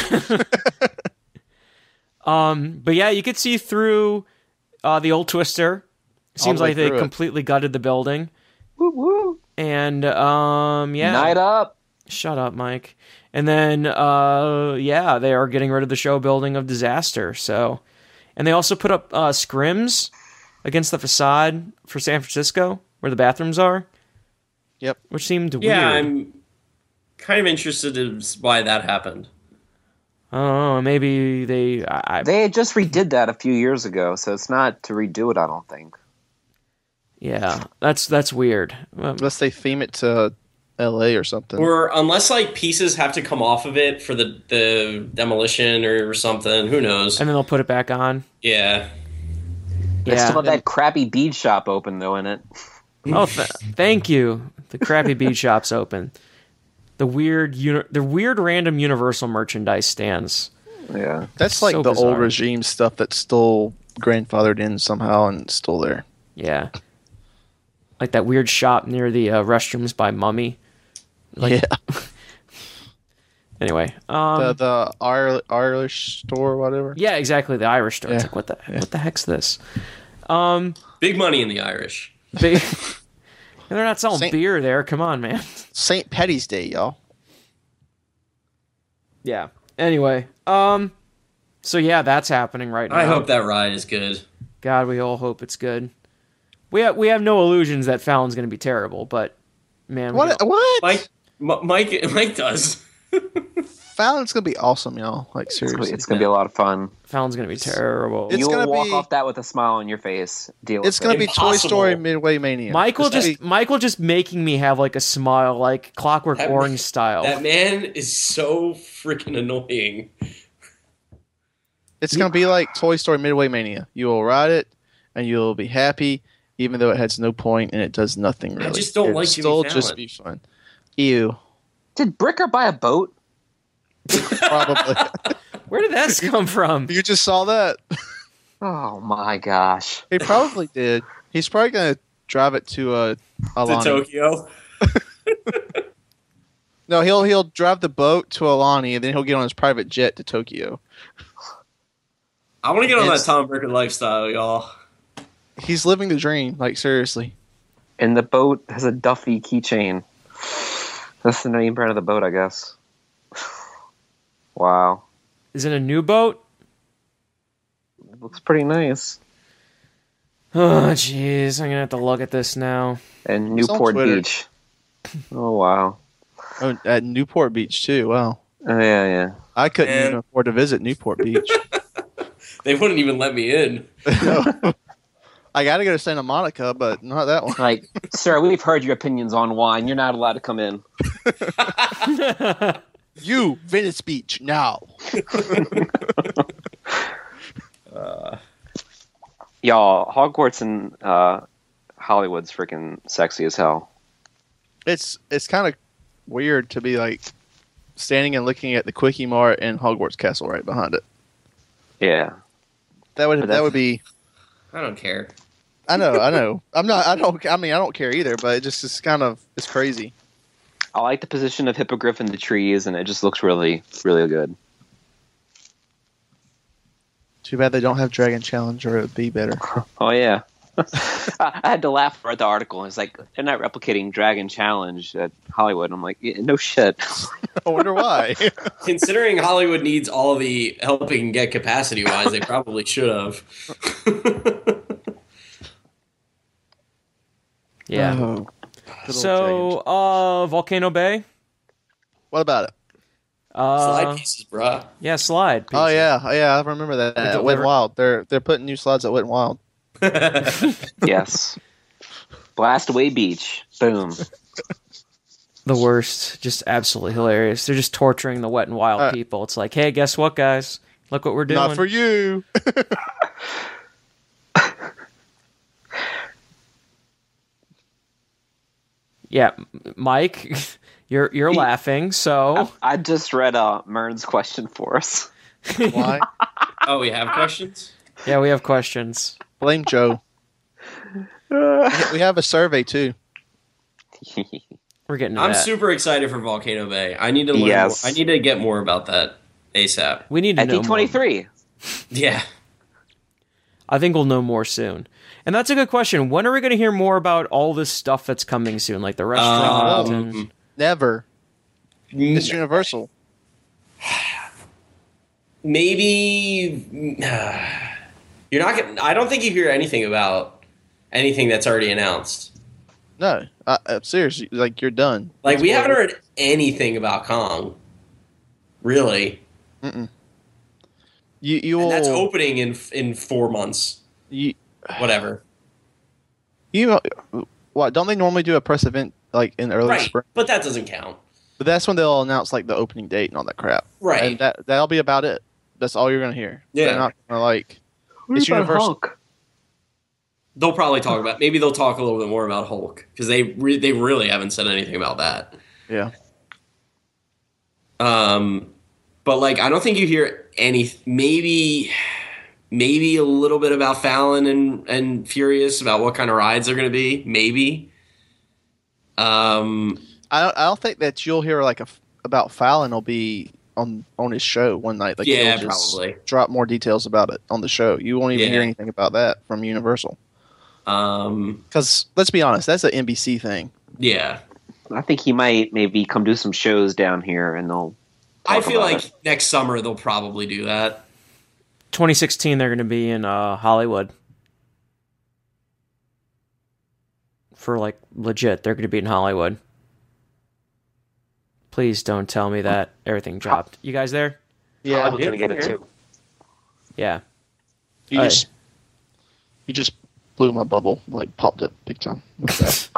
um, but yeah, you could see through uh, the old Twister. It All seems the way like they through it. completely gutted the building. Woo woo. And um, yeah, Night up. shut up, Mike. And then uh, yeah, they are getting rid of the show building of Disaster. So, and they also put up uh, scrims against the facade for San Francisco, where the bathrooms are. Yep. Which seemed Yeah, weird. I'm. kind of interested in why that happened. I don't know. Maybe they. I, I, They had just redid that a few years ago, so it's not to redo it, I don't think. yeah, that's that's weird. Um, Unless they theme it to L A or something. Or unless like pieces have to come off of it for the, the demolition or something. Who knows? and then they'll put it back on. Yeah. They Yeah. still have that crappy bead shop open, though, in it. Oh, th- thank you. The crappy bead shop's open. The weird, uni- the weird random Universal merchandise stands. Yeah. That's like so the bizarre. old regime stuff that's still grandfathered in somehow and still there. Yeah, like that weird shop near the uh, restrooms by Mummy. Like, yeah. Anyway, um, the the Ir- Irish store or whatever. yeah, exactly. The Irish store. It's Yeah. like what the Yeah. what the heck's this? Um, Big money in the Irish. big, and they're not selling Saint- beer there. Come on, man. Saint Patty's Day, y'all. Yeah. Anyway, um, so yeah, that's happening right now. I hope that ride is good. God, we all hope it's good. We have, we have no illusions that Fallon's going to be terrible, but man, we What? don't- What? Mike, M- Mike, Mike does. Fallon's gonna be awesome, y'all. Like It's, seriously, it's going to be a lot of fun. Fallon's going to be terrible. It's You'll gonna walk be- off that with a smile on your face. Deal it's with gonna it. be Toy Impossible. Story Midway Mania. Michael It's gonna just be- Michael just making me have like a smile, like Clockwork That- Orange style. That man is so freaking annoying. It's gonna be like Toy Story Midway Mania. You will ride it, and you'll be happy, even though it has no point and it does nothing really. just don't It'll like Jimmy still Fallon. just be fun. Ew. Did Bricker buy a boat? Probably. Where did that come from? You just saw that. Oh my gosh. He probably did. He's probably gonna drive it to uh, To Alani. Tokyo. No, he'll he'll drive the boat to Alani, and then he'll get on his private jet to Tokyo. I want to get on It's- that Tom Bricker lifestyle, y'all. He's living the dream. Like seriously. And the boat has a Duffy keychain. That's the name brand of the boat, I guess. Wow. Is it a new boat? It looks pretty nice. Oh, jeez, I'm gonna have to look at this now. And It's on Newport Twitter. Beach. Oh, wow. Oh, at Newport Beach too. Wow. Oh, yeah, yeah. I couldn't Man. even afford to visit Newport Beach. They wouldn't even let me in. No. I got to go to Santa Monica, but not that one. Like, sir, we've heard your opinions on wine. You're not allowed to come in. You, Venice Beach, now. Y'all, Hogwarts and uh, Hollywood's freaking sexy as hell. It's it's kind of weird to be like standing and looking at the Quickie Mart and Hogwarts Castle right behind it. Yeah. That would But that that's- would be. I don't care. I know, I know. I'm not. I don't. I mean, I don't care either. But it just is kind of. It's crazy. I like the position of Hippogriff in the trees, and it just looks really, really good. Too bad they don't have Dragon Challenge, or it would be better. Oh, yeah. I I had to laugh at the article. It's like, they're not replicating Dragon Challenge at Hollywood. I'm like, yeah, no shit. I wonder why. Considering Hollywood needs all the help it can get capacity wise, they probably should have. Yeah. Oh, good old So, Dragon. uh, Volcano Bay. what about it? Uh, Slide pieces, bruh. Yeah, slide. Oh pieces. yeah, oh, yeah. I remember that. They At Wet deliver- n Wild. They're they're putting new slides at Wet n Wild. Yes. Blastaway Beach. Boom. The worst. Just absolutely hilarious. They're just torturing the Wet and Wild Uh, people. It's like, hey, guess what, guys? Look what we're doing. Not for you. Yeah, M- Mike, you're you're laughing. So I just read uh, Mern's question for us. Why? Oh, we have questions? yeah, we have questions. Blame Joe. We have a survey too. We're getting to I'm that. super excited for Volcano Bay. I need to learn Yes. more. I need to get more about that ASAP. we need to At know D more. twenty-three. Yeah. I think we'll know more soon. And that's a good question. When are we going to hear more about all this stuff that's coming soon, like the restaurant? Um, and... Never. It's Universal. Maybe you're not gonna, I don't think you hear anything about anything that's already announced. No, I, I'm serious. Like you're done. Like That's we what- haven't heard anything about Kong, really. Mm-mm. You you And will. that's opening in in four months. You, Whatever. you what? Don't they normally do a press event like in early Right, spring? but that doesn't count. But that's when they'll announce like the opening date and all that crap. Right. And that that'll be about it. That's all you're gonna hear. Yeah. They're not gonna like. It's Universal. They'll probably talk about. Maybe they'll talk a little bit more about Hulk because they re, they really haven't said anything about that. Yeah. Um, but like I don't think you hear any. Maybe maybe a little bit about Fallon and and Furious about what kind of rides they're going to be. Maybe. Um, I don't. I don't think that you'll hear like a f about Fallon will be on on his show one night. Like Yeah, he'll just probably. drop more details about it on the show. You won't even Yeah. hear anything about that from Universal. um, Because let's be honest, that's an N B C thing. yeah. I think he might maybe come do some shows down here, and they'll. I talk feel about like it. next summer they'll probably do that. twenty sixteen, they're going to be in uh, Hollywood. For, like, legit, they're going to be in Hollywood. Please don't tell me that everything dropped. You guys there? Yeah. I'm gonna get it too. Yeah. You Hey. just you just blew my bubble, like popped it big time. With that.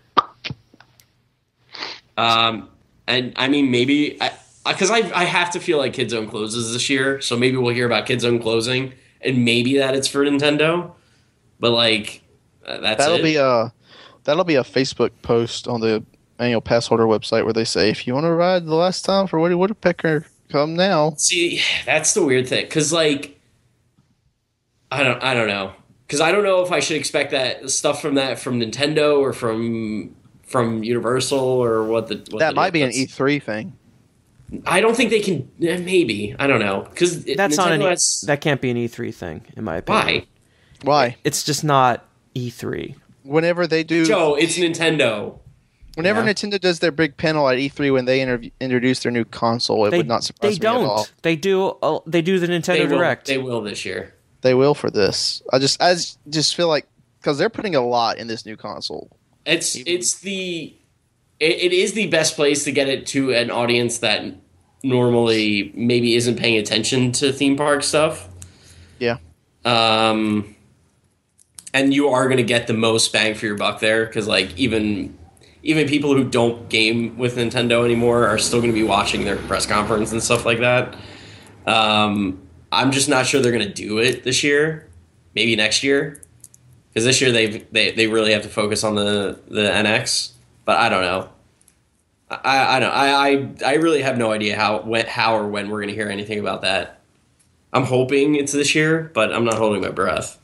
Um, and I mean, maybe because I, I I have to feel like Kid Zone closes this year, so maybe we'll hear about Kid Zone closing, and maybe that it's for Nintendo. But like, uh, that's that'll it. be a that'll be a Facebook post on the annual pass holder website where they say if you want to ride the last time for Woody Woodpecker, come now. See, that's the weird thing, because like, I don't I don't know, because I don't know if I should expect that stuff from that from Nintendo or from from Universal or what the what That the might be an that's- E three thing. I don't think they can. eh, Maybe I don't know because That's not an e- has, that can't be an E three thing, in my opinion. why Why? It's just not E three. Whenever they do, Joe. It's Nintendo. whenever Yeah. Nintendo does their big panel at E three when they interv- introduce their new console, it They, would not surprise they me at all. don't. They do. Uh, they do the Nintendo They will, Direct. they will this year. They will for this. I just I just feel like because they're putting a lot in this new console. It's it's the it, it is the best place to get it to an audience that normally maybe isn't paying attention to theme park stuff. Yeah. Um, and you are going to get the most bang for your buck there because like even even people who don't game with Nintendo anymore are still going to be watching their press conference and stuff like that. Um, I'm just not sure they're going to do it this year. Maybe next year. Because this year they've, they they really have to focus on the, the N X, but I don't know. I I don't I I, I really have no idea how when, how or when we're going to hear anything about that. I'm hoping it's this year, but I'm not holding my breath.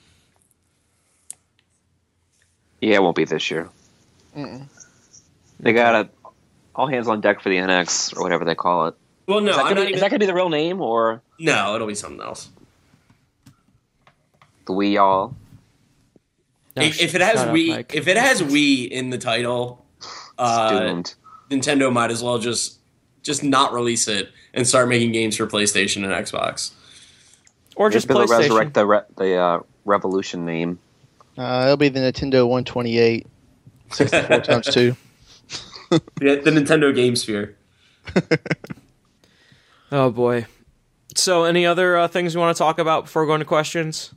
Yeah, it won't be this year. Mm-mm. They got a all hands on deck for the N X or whatever they call it. Well, no, is, that I'm gonna, not is even. that gonna be the real name or No, it'll be something else. the Wii Y'all? No, if, sh- if it has shut up, Wii, Mike. if it has Wii in the title, It's uh, doomed. Nintendo might as well just just not release it and start making games for PlayStation and Xbox. or just Maybe they'll PlayStation. resurrect the re- the uh, Revolution name. Uh, it'll be the Nintendo one twenty-eight, sixty-four times two. Yeah, the Nintendo Game Sphere. Oh boy. So, any other uh, things we want to talk about before going to questions?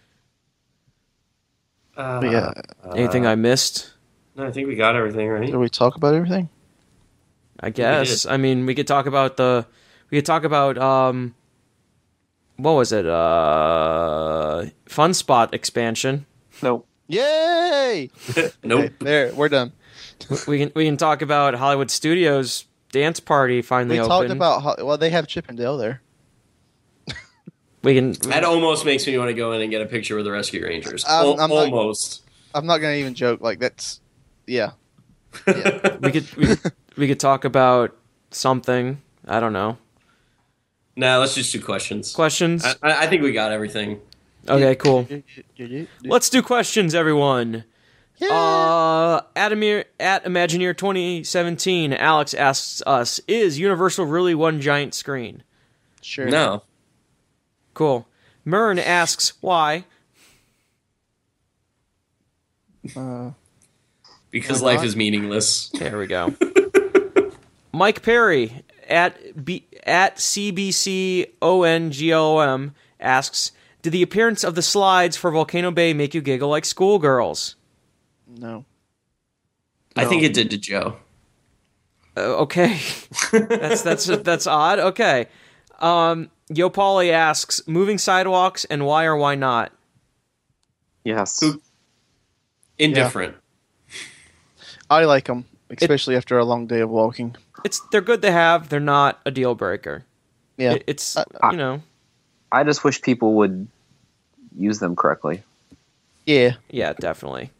Uh, But yeah, Anything I missed? No, I think we got everything right. did we talk about everything? I guess. I mean, we could talk about the. We could talk about um. What was it? Uh, Fun Spot expansion. No, Yay! Nope. Okay, there, we're done. We can we can talk about Hollywood Studios dance party finally We open. talked about how, well, they have Chip and Dale there. we can. That almost makes me want to go in and get a picture with the Rescue Rangers. I'm- Al- I'm not- almost. I'm not gonna even joke. Like that's, yeah. yeah. we could we, could- we could talk about something. I don't know. Nah, let's just do questions. Questions. I, I think we got everything. Okay, cool. Let's. Let's do questions, everyone. Uh, Adamir at Imagineer twenty seventeen. Alex asks us: is Universal really one giant screen? Sure. No. Cool. Mern asks why. Uh, because Why life not? is meaningless. There we go. Mike Perry at B, at C B C O N G L O M asks, did the appearance of the slides for Volcano Bay make you giggle like schoolgirls? No. I think it did to Joe. Uh, okay. that's that's that's odd. Okay. Um, Yo Pauly asks, moving sidewalks and why or why not? Yes. Who- Indifferent. I like them, especially after a long day of walking. It's they're good to have. They're not a deal breaker. Yeah. It, it's Uh, you know I just wish people would use them correctly. Yeah. yeah, definitely.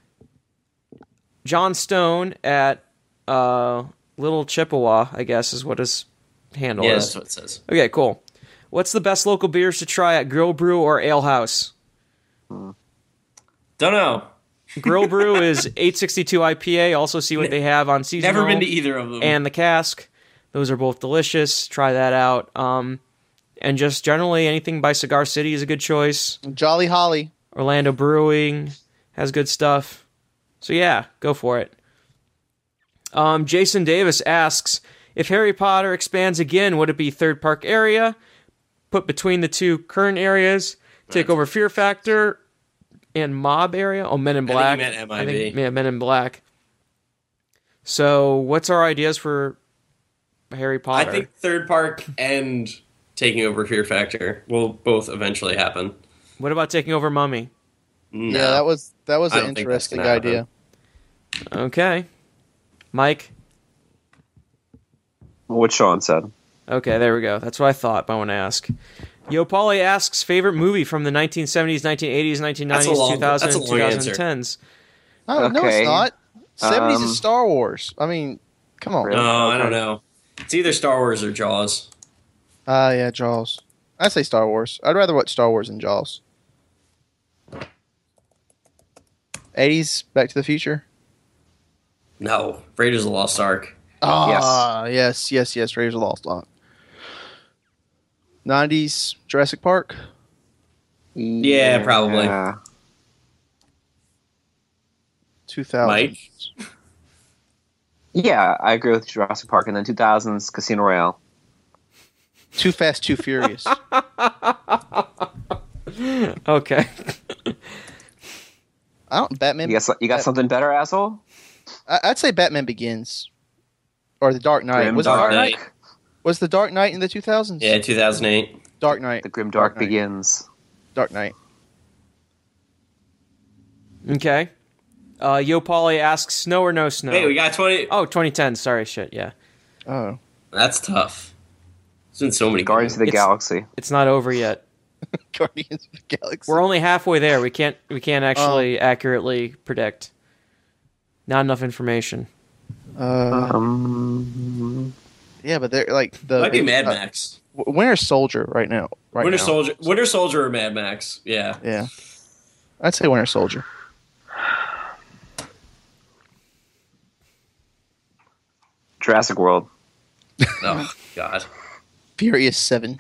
John Stone at uh, Little Chippewa, I guess, is what his handle Yeah, is. that's what it says. Okay, cool. What's the best local beers to try at Grill Brew or Ale House? Don't know. Grill Brew is eight sixty-two I P A. Also see what they have on seasonal. Never been to either of them. And the Cask. Those are both delicious. Try that out. Um, and just generally anything by Cigar City is a good choice. Jolly Holly. Orlando Brewing has good stuff. So yeah, go for it. Um, Jason Davis asks, if Harry Potter expands again, would it be Third Park area, put between the two current areas, take over Fear Factor and Mob area? Oh, Men in think Black. he meant M I B. I think, yeah, Men in Black. So what's our ideas for Harry I Potter? think Third Park and taking over Fear Factor will both eventually happen. What about taking over Mummy? No. Yeah, that was that was I an don't think that's interesting gonna happen. idea. Okay. Mike? What Sean said. Okay, there we go. That's what I thought, but I want to ask. Yo Pauly asks, favorite movie from the nineteen seventies, nineteen eighties, nineteen nineties, That's a long- two thousands, that's a long answer. twenty tens. Oh, no, Okay. it's not. seventies Um, is Star Wars. I mean, come on. Really? No, I don't Okay. know. It's either Star Wars or Jaws. Ah, yeah, Jaws. I'd say Star Wars. I'd rather watch Star Wars than Jaws. eighties, Back to the Future. No, Raiders of the Lost Ark. Ah, yes, yes, yes. Raiders of the Lost Ark. nineties, Jurassic Park. Yeah, probably. Yeah. two thousand. Mike? Yeah, I agree with Jurassic Park. And then two thousands, Casino Royale. Too Fast, Too Furious. Okay. I don't. Batman. You got, so- you got Bat- something better, asshole? I- I'd say Batman Begins, or The Dark Knight. Grim was Dark the Dark Knight. Knight? Was the Dark Knight in the two thousands? Yeah, two thousand eight. Dark Knight. The Grim Dark, Knight. begins. Dark Knight. Okay. Uh, Yo Pauly asks, snow or no snow? Hey, we got twenty. Oh, twenty ten. Sorry, shit, yeah. Oh. That's tough. There's been so many Guardians of the It's- Galaxy. It's not over yet. Guardians of the Galaxy. We're only halfway there. We can't we can't actually accurately predict. Not enough information. Uh, Um, yeah, but they're like the Might be Mad uh, Max. W- Winter Soldier right now. Right Winter now. Soldier. Winter Soldier or Mad Max. Yeah. Yeah. I'd say Winter Soldier. Jurassic World. Oh God. Furious Seven.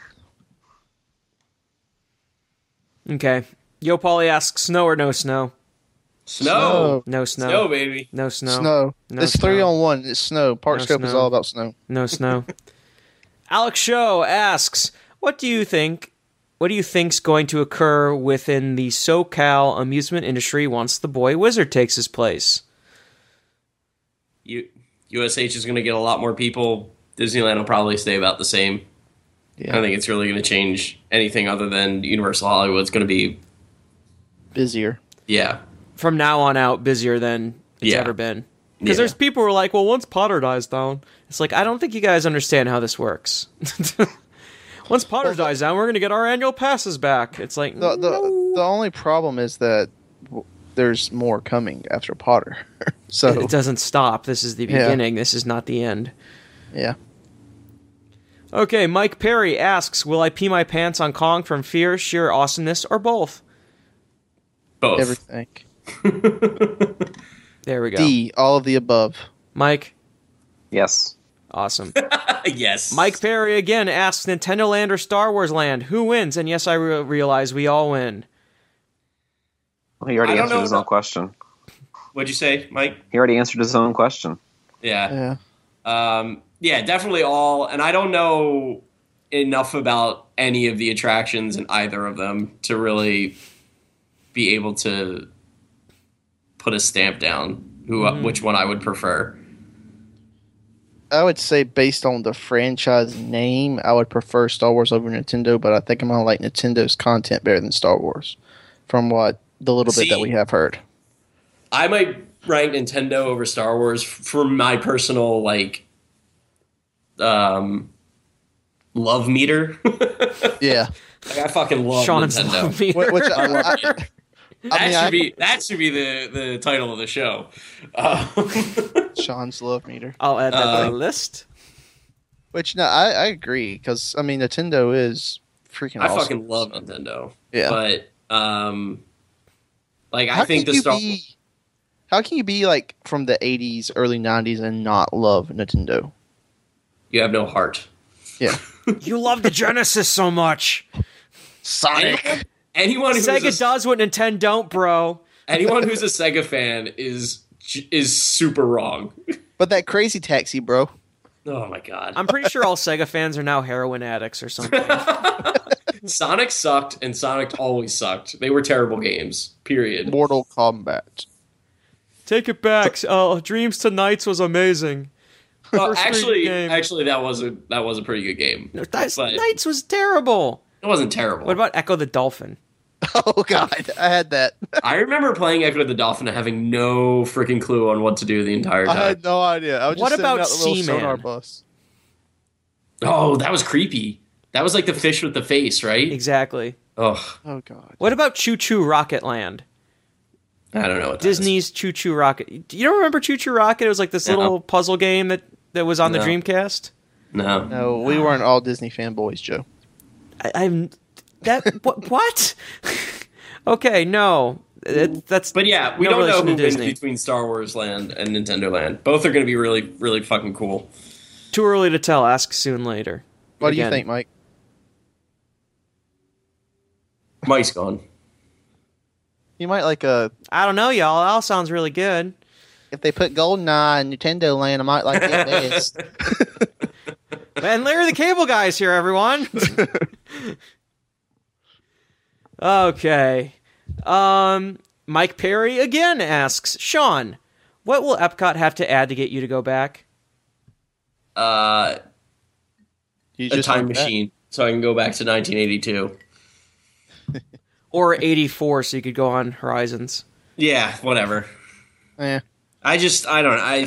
Okay. Yo Pauly asks, snow or no snow? Snow. No snow. Snow, baby. No snow. Snow. No it's snow. three on one. It's snow. Park No Scope is snow. all about snow. No snow. Alex Show asks, what do you think what do you think's going to occur within the SoCal amusement industry once the boy wizard takes his place? U- USH is going to get a lot more people. Disneyland will probably stay about the same. Yeah. I don't think it's really going to change anything other than Universal Hollywood's going to be, Busier. yeah. From now on out, busier than it's Yeah. ever been. Because Yeah. there's people who are like, well, once Potter dies down, it's like, I don't think you guys understand how this works. Once Potter dies down, we're going to get our annual passes back. It's like, The the, no. the only problem is that w- there's more coming after Potter. so It doesn't stop. This is the Yeah. beginning. This is not the end. yeah. Okay, Mike Perry asks, will I pee my pants on Kong from fear, sheer awesomeness, or both? Both. Everything. There we go. D. All of the above. Mike, Yes. awesome. Yes. Mike Perry again asks, Nintendo Land or Star Wars Land? Who wins? And yes, I re- realize we all win. Well, he already I don't answered know his the- own question. What'd you say, Mike? He already answered his own question. Yeah. Yeah. Um, yeah, definitely all. And I don't know enough about any of the attractions in either of them to really be able to put a stamp down who Mm-hmm. which one I would prefer. I would say based on the franchise name, I would prefer Star Wars over Nintendo, but I think I'm gonna like Nintendo's content better than Star Wars, from what the little bit See- that we have heard. I might rank Nintendo over Star Wars for my personal like um love meter. Yeah, Like I fucking love Sean's Nintendo. love meter. Wh- which I, I, I That mean, should I- be that should be the, the title of the show. Um, Sean's love meter. I'll add that to Uh, the list. Which no, I, I agree because I mean Nintendo is freaking. I awesome. fucking love Nintendo. Yeah. But um like I How think can the you Star be? How can you be like from the eighties, early nineties, and not love Nintendo? you have no heart. Yeah, You love the Genesis so much. Sonic. Anyone who's Sega a, does what Nintendo don't, bro. anyone who's a Sega fan is is super wrong. But that Crazy Taxi, bro. Oh my god. I'm pretty sure all Sega fans are now heroin addicts or something. Sonic sucked and Sonic always sucked. They were terrible games. Period. Mortal Kombat. Take it back. Oh, Dreams to Nights was amazing. Well, First free actually game. actually that was a that was a pretty good game. No, That's, But- Nights was terrible. It wasn't terrible. What about Echo the Dolphin? Oh god, I had that. I remember playing Echo the Dolphin and having no freaking clue on what to do the entire I time. had no idea. I was just What sitting about out the little Seaman? sonar bus. Oh, that was creepy. That was like the fish with the face, right? Exactly. Oh, Oh god. What about Choo Choo Rocket Land? I don't know what that is. Disney's Choo Choo Rocket. Do you don't remember Choo Choo Rocket? It was like this No. little puzzle game that, that was on No. the Dreamcast. No. No, we weren't all Disney fanboys, Joe. I, I'm that what? what? Okay, no, it, that's But yeah, we no don't know relation who to wins Disney. between Star Wars Land and Nintendo Land. Both are going to be really, really fucking cool. Too early to tell. Ask soon later. What do you Again. think, Mike? Mike's gone. You might like a. I don't know, y'all. That all sounds really good. If they put GoldenEye in Nintendo Land, I might like it best. And Larry the Cable Guy's here, everyone. Okay. Um, Mike Perry again asks, Sean, what will Epcot have to add to get you to go back? Uh, You a time went back. machine, so I can go back to nineteen eighty-two. Or eighty-four, so you could go on Horizons. Yeah, whatever. Eh. I just, I don't, I,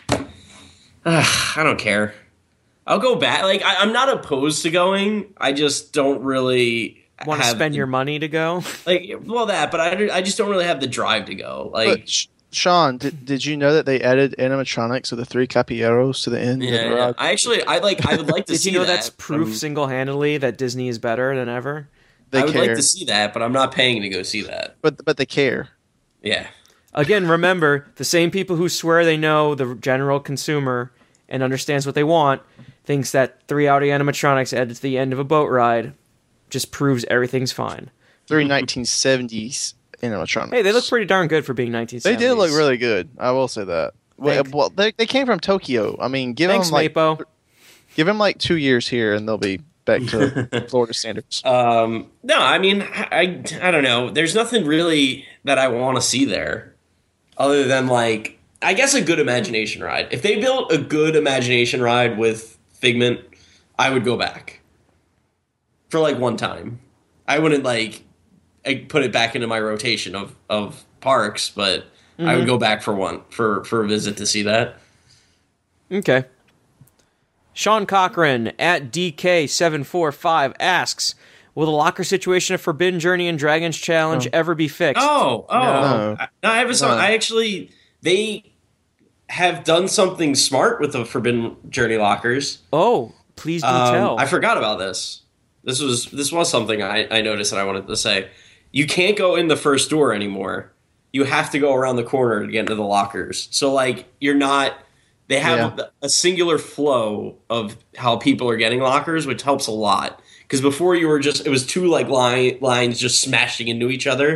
I don't care. I'll go back. Like, I, I'm not opposed to going. I just don't really Want to have spend the- your money to go? like, well, that, but I, I just don't really have the drive to go. Like, But Sh- Sean, did, did you know that they added animatronics of the three Caballeros to the end? yeah, of the yeah. ride? I actually, I like, I would like to Did see you know that. that's proof Um, single-handedly that Disney is better than ever? They I would care, like to see that, but I'm not paying to go see that. but but they care. Yeah. Again, remember, the same people who swear they know the general consumer and understands what they want thinks that three Audi animatronics added to the end of a boat ride just proves everything's fine. Three nineteen seventies animatronics. Hey, they look pretty darn good for being nineteen They seventies. did look really good. I will say that. Well, Thank- well, they they came from Tokyo. I mean, give Thanks, them like Mapo. give them like two years here, and they'll be back to Florida standards. Um, no, I mean, I, I don't know. There's nothing really that I want to see there other than, like, I guess a good imagination ride. If they built a good imagination ride with Figment, I would go back for, like, one time. I wouldn't, like, I put it back into my rotation of, of parks, but I would go back for one, for, for a visit to see that. Okay. Sean Cochran at D K seven four five asks, will the locker situation of Forbidden Journey and Dragon's Challenge ever be fixed? Oh, oh. No. I, no, I have a song. No. I actually, they have done something smart with the Forbidden Journey lockers. Oh, please do Um, tell. I forgot about this. This was this was something I, I noticed and I wanted to say. You can't go in the first door anymore. You have to go around the corner to get into the lockers. So, like, you're not... They have Yeah. a singular flow of how people are getting lockers, which helps a lot. Because before you were just... It was two, like, line, lines just smashing into each other.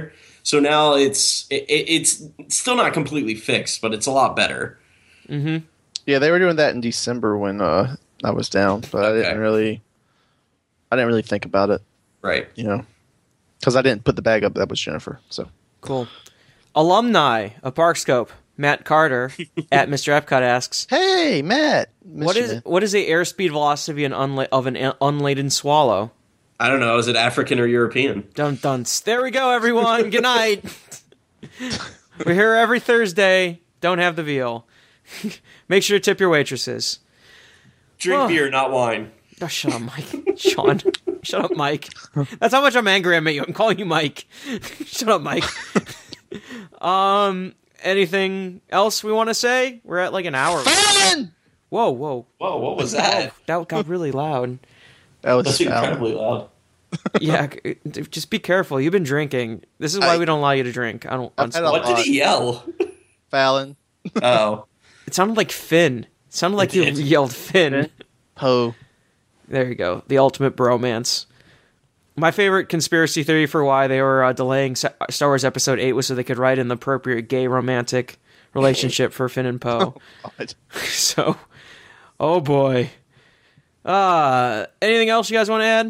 So now it's it, it's still not completely fixed, but it's a lot better. Mm-hmm. Yeah, they were doing that in December when uh, I was down, but I Okay. didn't really, I didn't really think about it, Right. you know, because I didn't put the bag up. That was Jennifer. So Cool. Alumni of Parkscope, Matt Carter at Mister Epcot asks, hey, Matt, missed "What you, is man. what is the airspeed velocity an unla- of an unladen swallow?" I don't know. Is it African or European? Dun dun. There we go, everyone. Good night. We're here every Thursday. Don't have the veal. Make sure to tip your waitresses. Drink Oh. beer, not wine. Oh, shut up, Mike. Sean. Shut up, Mike. That's how much I'm angry at you. I'm calling you Mike. Shut up, Mike. um, anything else we want to say? We're at like an hour. Fallon! Whoa, whoa. Whoa, what was that? That got really loud. That was That's Fallon. incredibly loud. Yeah, c- just be careful. You've been drinking. This is why I- we don't allow you to drink. I don't. I've had a What did lot. he yell? Fallon, Oh. It sounded like Finn. It sounded like It you did. yelled Finn. Poe. There you go. The ultimate bromance. My favorite conspiracy theory for why they were uh, delaying Sa- Star Wars Episode eight was so they could write an appropriate gay romantic relationship for Finn and Poe. So, oh boy. Uh, anything else you guys want to add?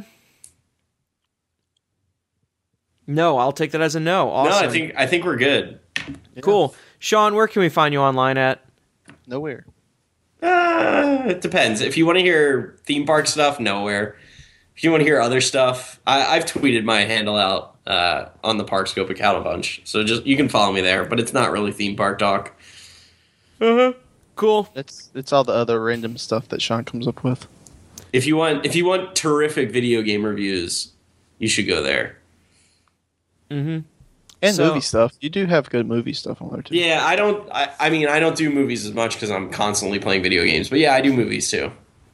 No, I'll take that as a no. Awesome. No, I think I think we're good. Cool. Sean, where can we find you online at? Nowhere. Uh, it depends. If you want to hear theme park stuff, nowhere. If you want to hear other stuff, I, I've tweeted my handle out uh, on the Parkscope account a bunch, so just you can follow me there. But it's not really theme park talk. Uh-huh. Cool. It's it's all the other random stuff that Sean comes up with. If you want, if you want terrific video game reviews, you should go there. Mm-hmm. And So- movie stuff. You do have good movie stuff on there too. Yeah, I don't. I, I mean, I don't do movies as much because I'm constantly playing video games. But yeah, I do movies too.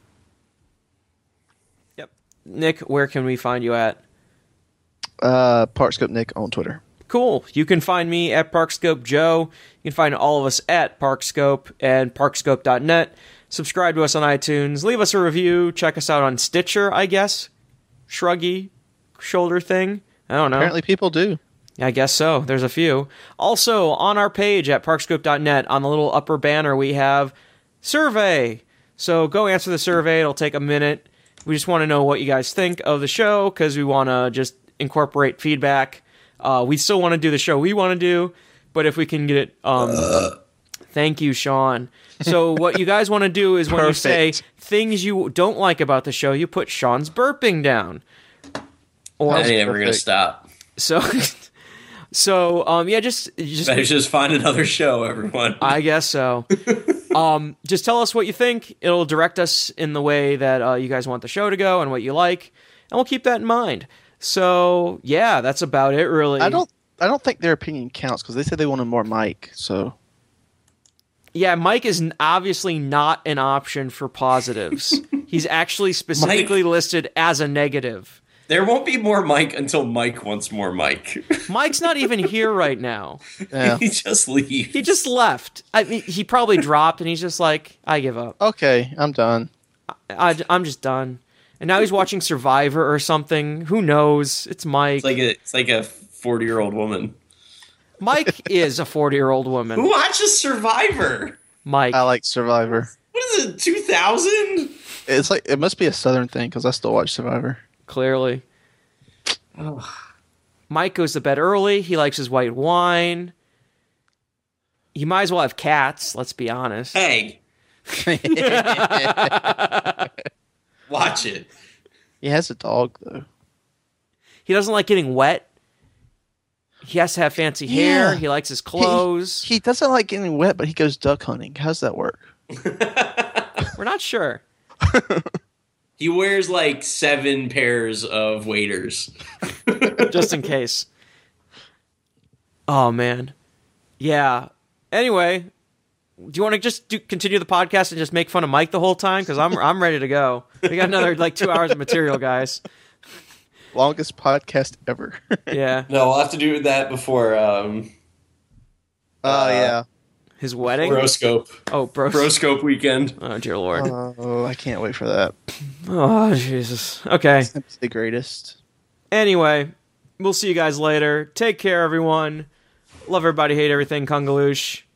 Yep. Nick, where can we find you at? Uh, Parkscope Nick on Twitter. Cool. You can find me at Parkscope Joe. You can find all of us at Parkscope and parkscope dot net. Subscribe to us on iTunes. Leave us a review. Check us out on Stitcher, I guess. Shruggy shoulder thing. I don't know. Apparently, people do. I guess so. There's a few. Also, on our page at parkscope dot net, on the little upper banner, we have survey. So go answer the survey. It'll take a minute. We just want to know what you guys think of the show because we want to just incorporate feedback. Uh, we still want to do the show we want to do, but if we can get it... Um, Thank you, Sean. So what you guys want to do is when you say Perfect. things you don't like about the show, you put Sean's burping down. Or I ain't never gonna perfect. stop. so... So, um, yeah, just, just, Better just find another show, everyone. I guess so. um, just tell us what you think. It'll direct us in the way that uh, you guys want the show to go and what you like, and we'll keep that in mind. So, yeah, that's about it, really. I don't. I don't think their opinion counts because they said they wanted more Mike. So Yeah, Mike is n- obviously not an option for positives. He's actually specifically listed as a negative. There won't be more Mike until Mike wants more Mike. Mike's not even here right now. yeah. he just leaves. He just left. I mean, he probably dropped, and he's just like, I give up. Okay, I'm done. I, I'm just done. And now he's watching Survivor or something. Who knows? It's Mike. It's like a it's like a forty year old woman. Mike is a forty-year-old Who woman. watches Survivor? Mike. I like Survivor. What is it? Two thousand? It's like it must be a Southern thing because I still watch Survivor. Clearly. Mike goes to bed early. He likes his white wine. He might as well have cats, let's be honest. Hey, watch it. He has a dog though. He doesn't like getting wet. He has to have fancy hair. Yeah. He likes his clothes. He doesn't like getting wet, but he goes duck hunting. How's that work? We're not sure. He wears like seven pairs of waders. Just in case. Oh, man. Yeah. Anyway, do you want to just do, continue the podcast and just make fun of Mike the whole time? Because I'm I'm ready to go. We got another like two hours of material, guys. Longest podcast ever. Yeah. No, we'll have to do that before um, Oh yeah. His wedding? Broscope. Oh, bro. Broscope weekend. Oh, dear Lord. Oh, I can't wait for that. Oh, Jesus. Okay. It's the greatest. Anyway, We'll see you guys later. Take care, everyone. Love everybody, hate everything, Kungaloosh.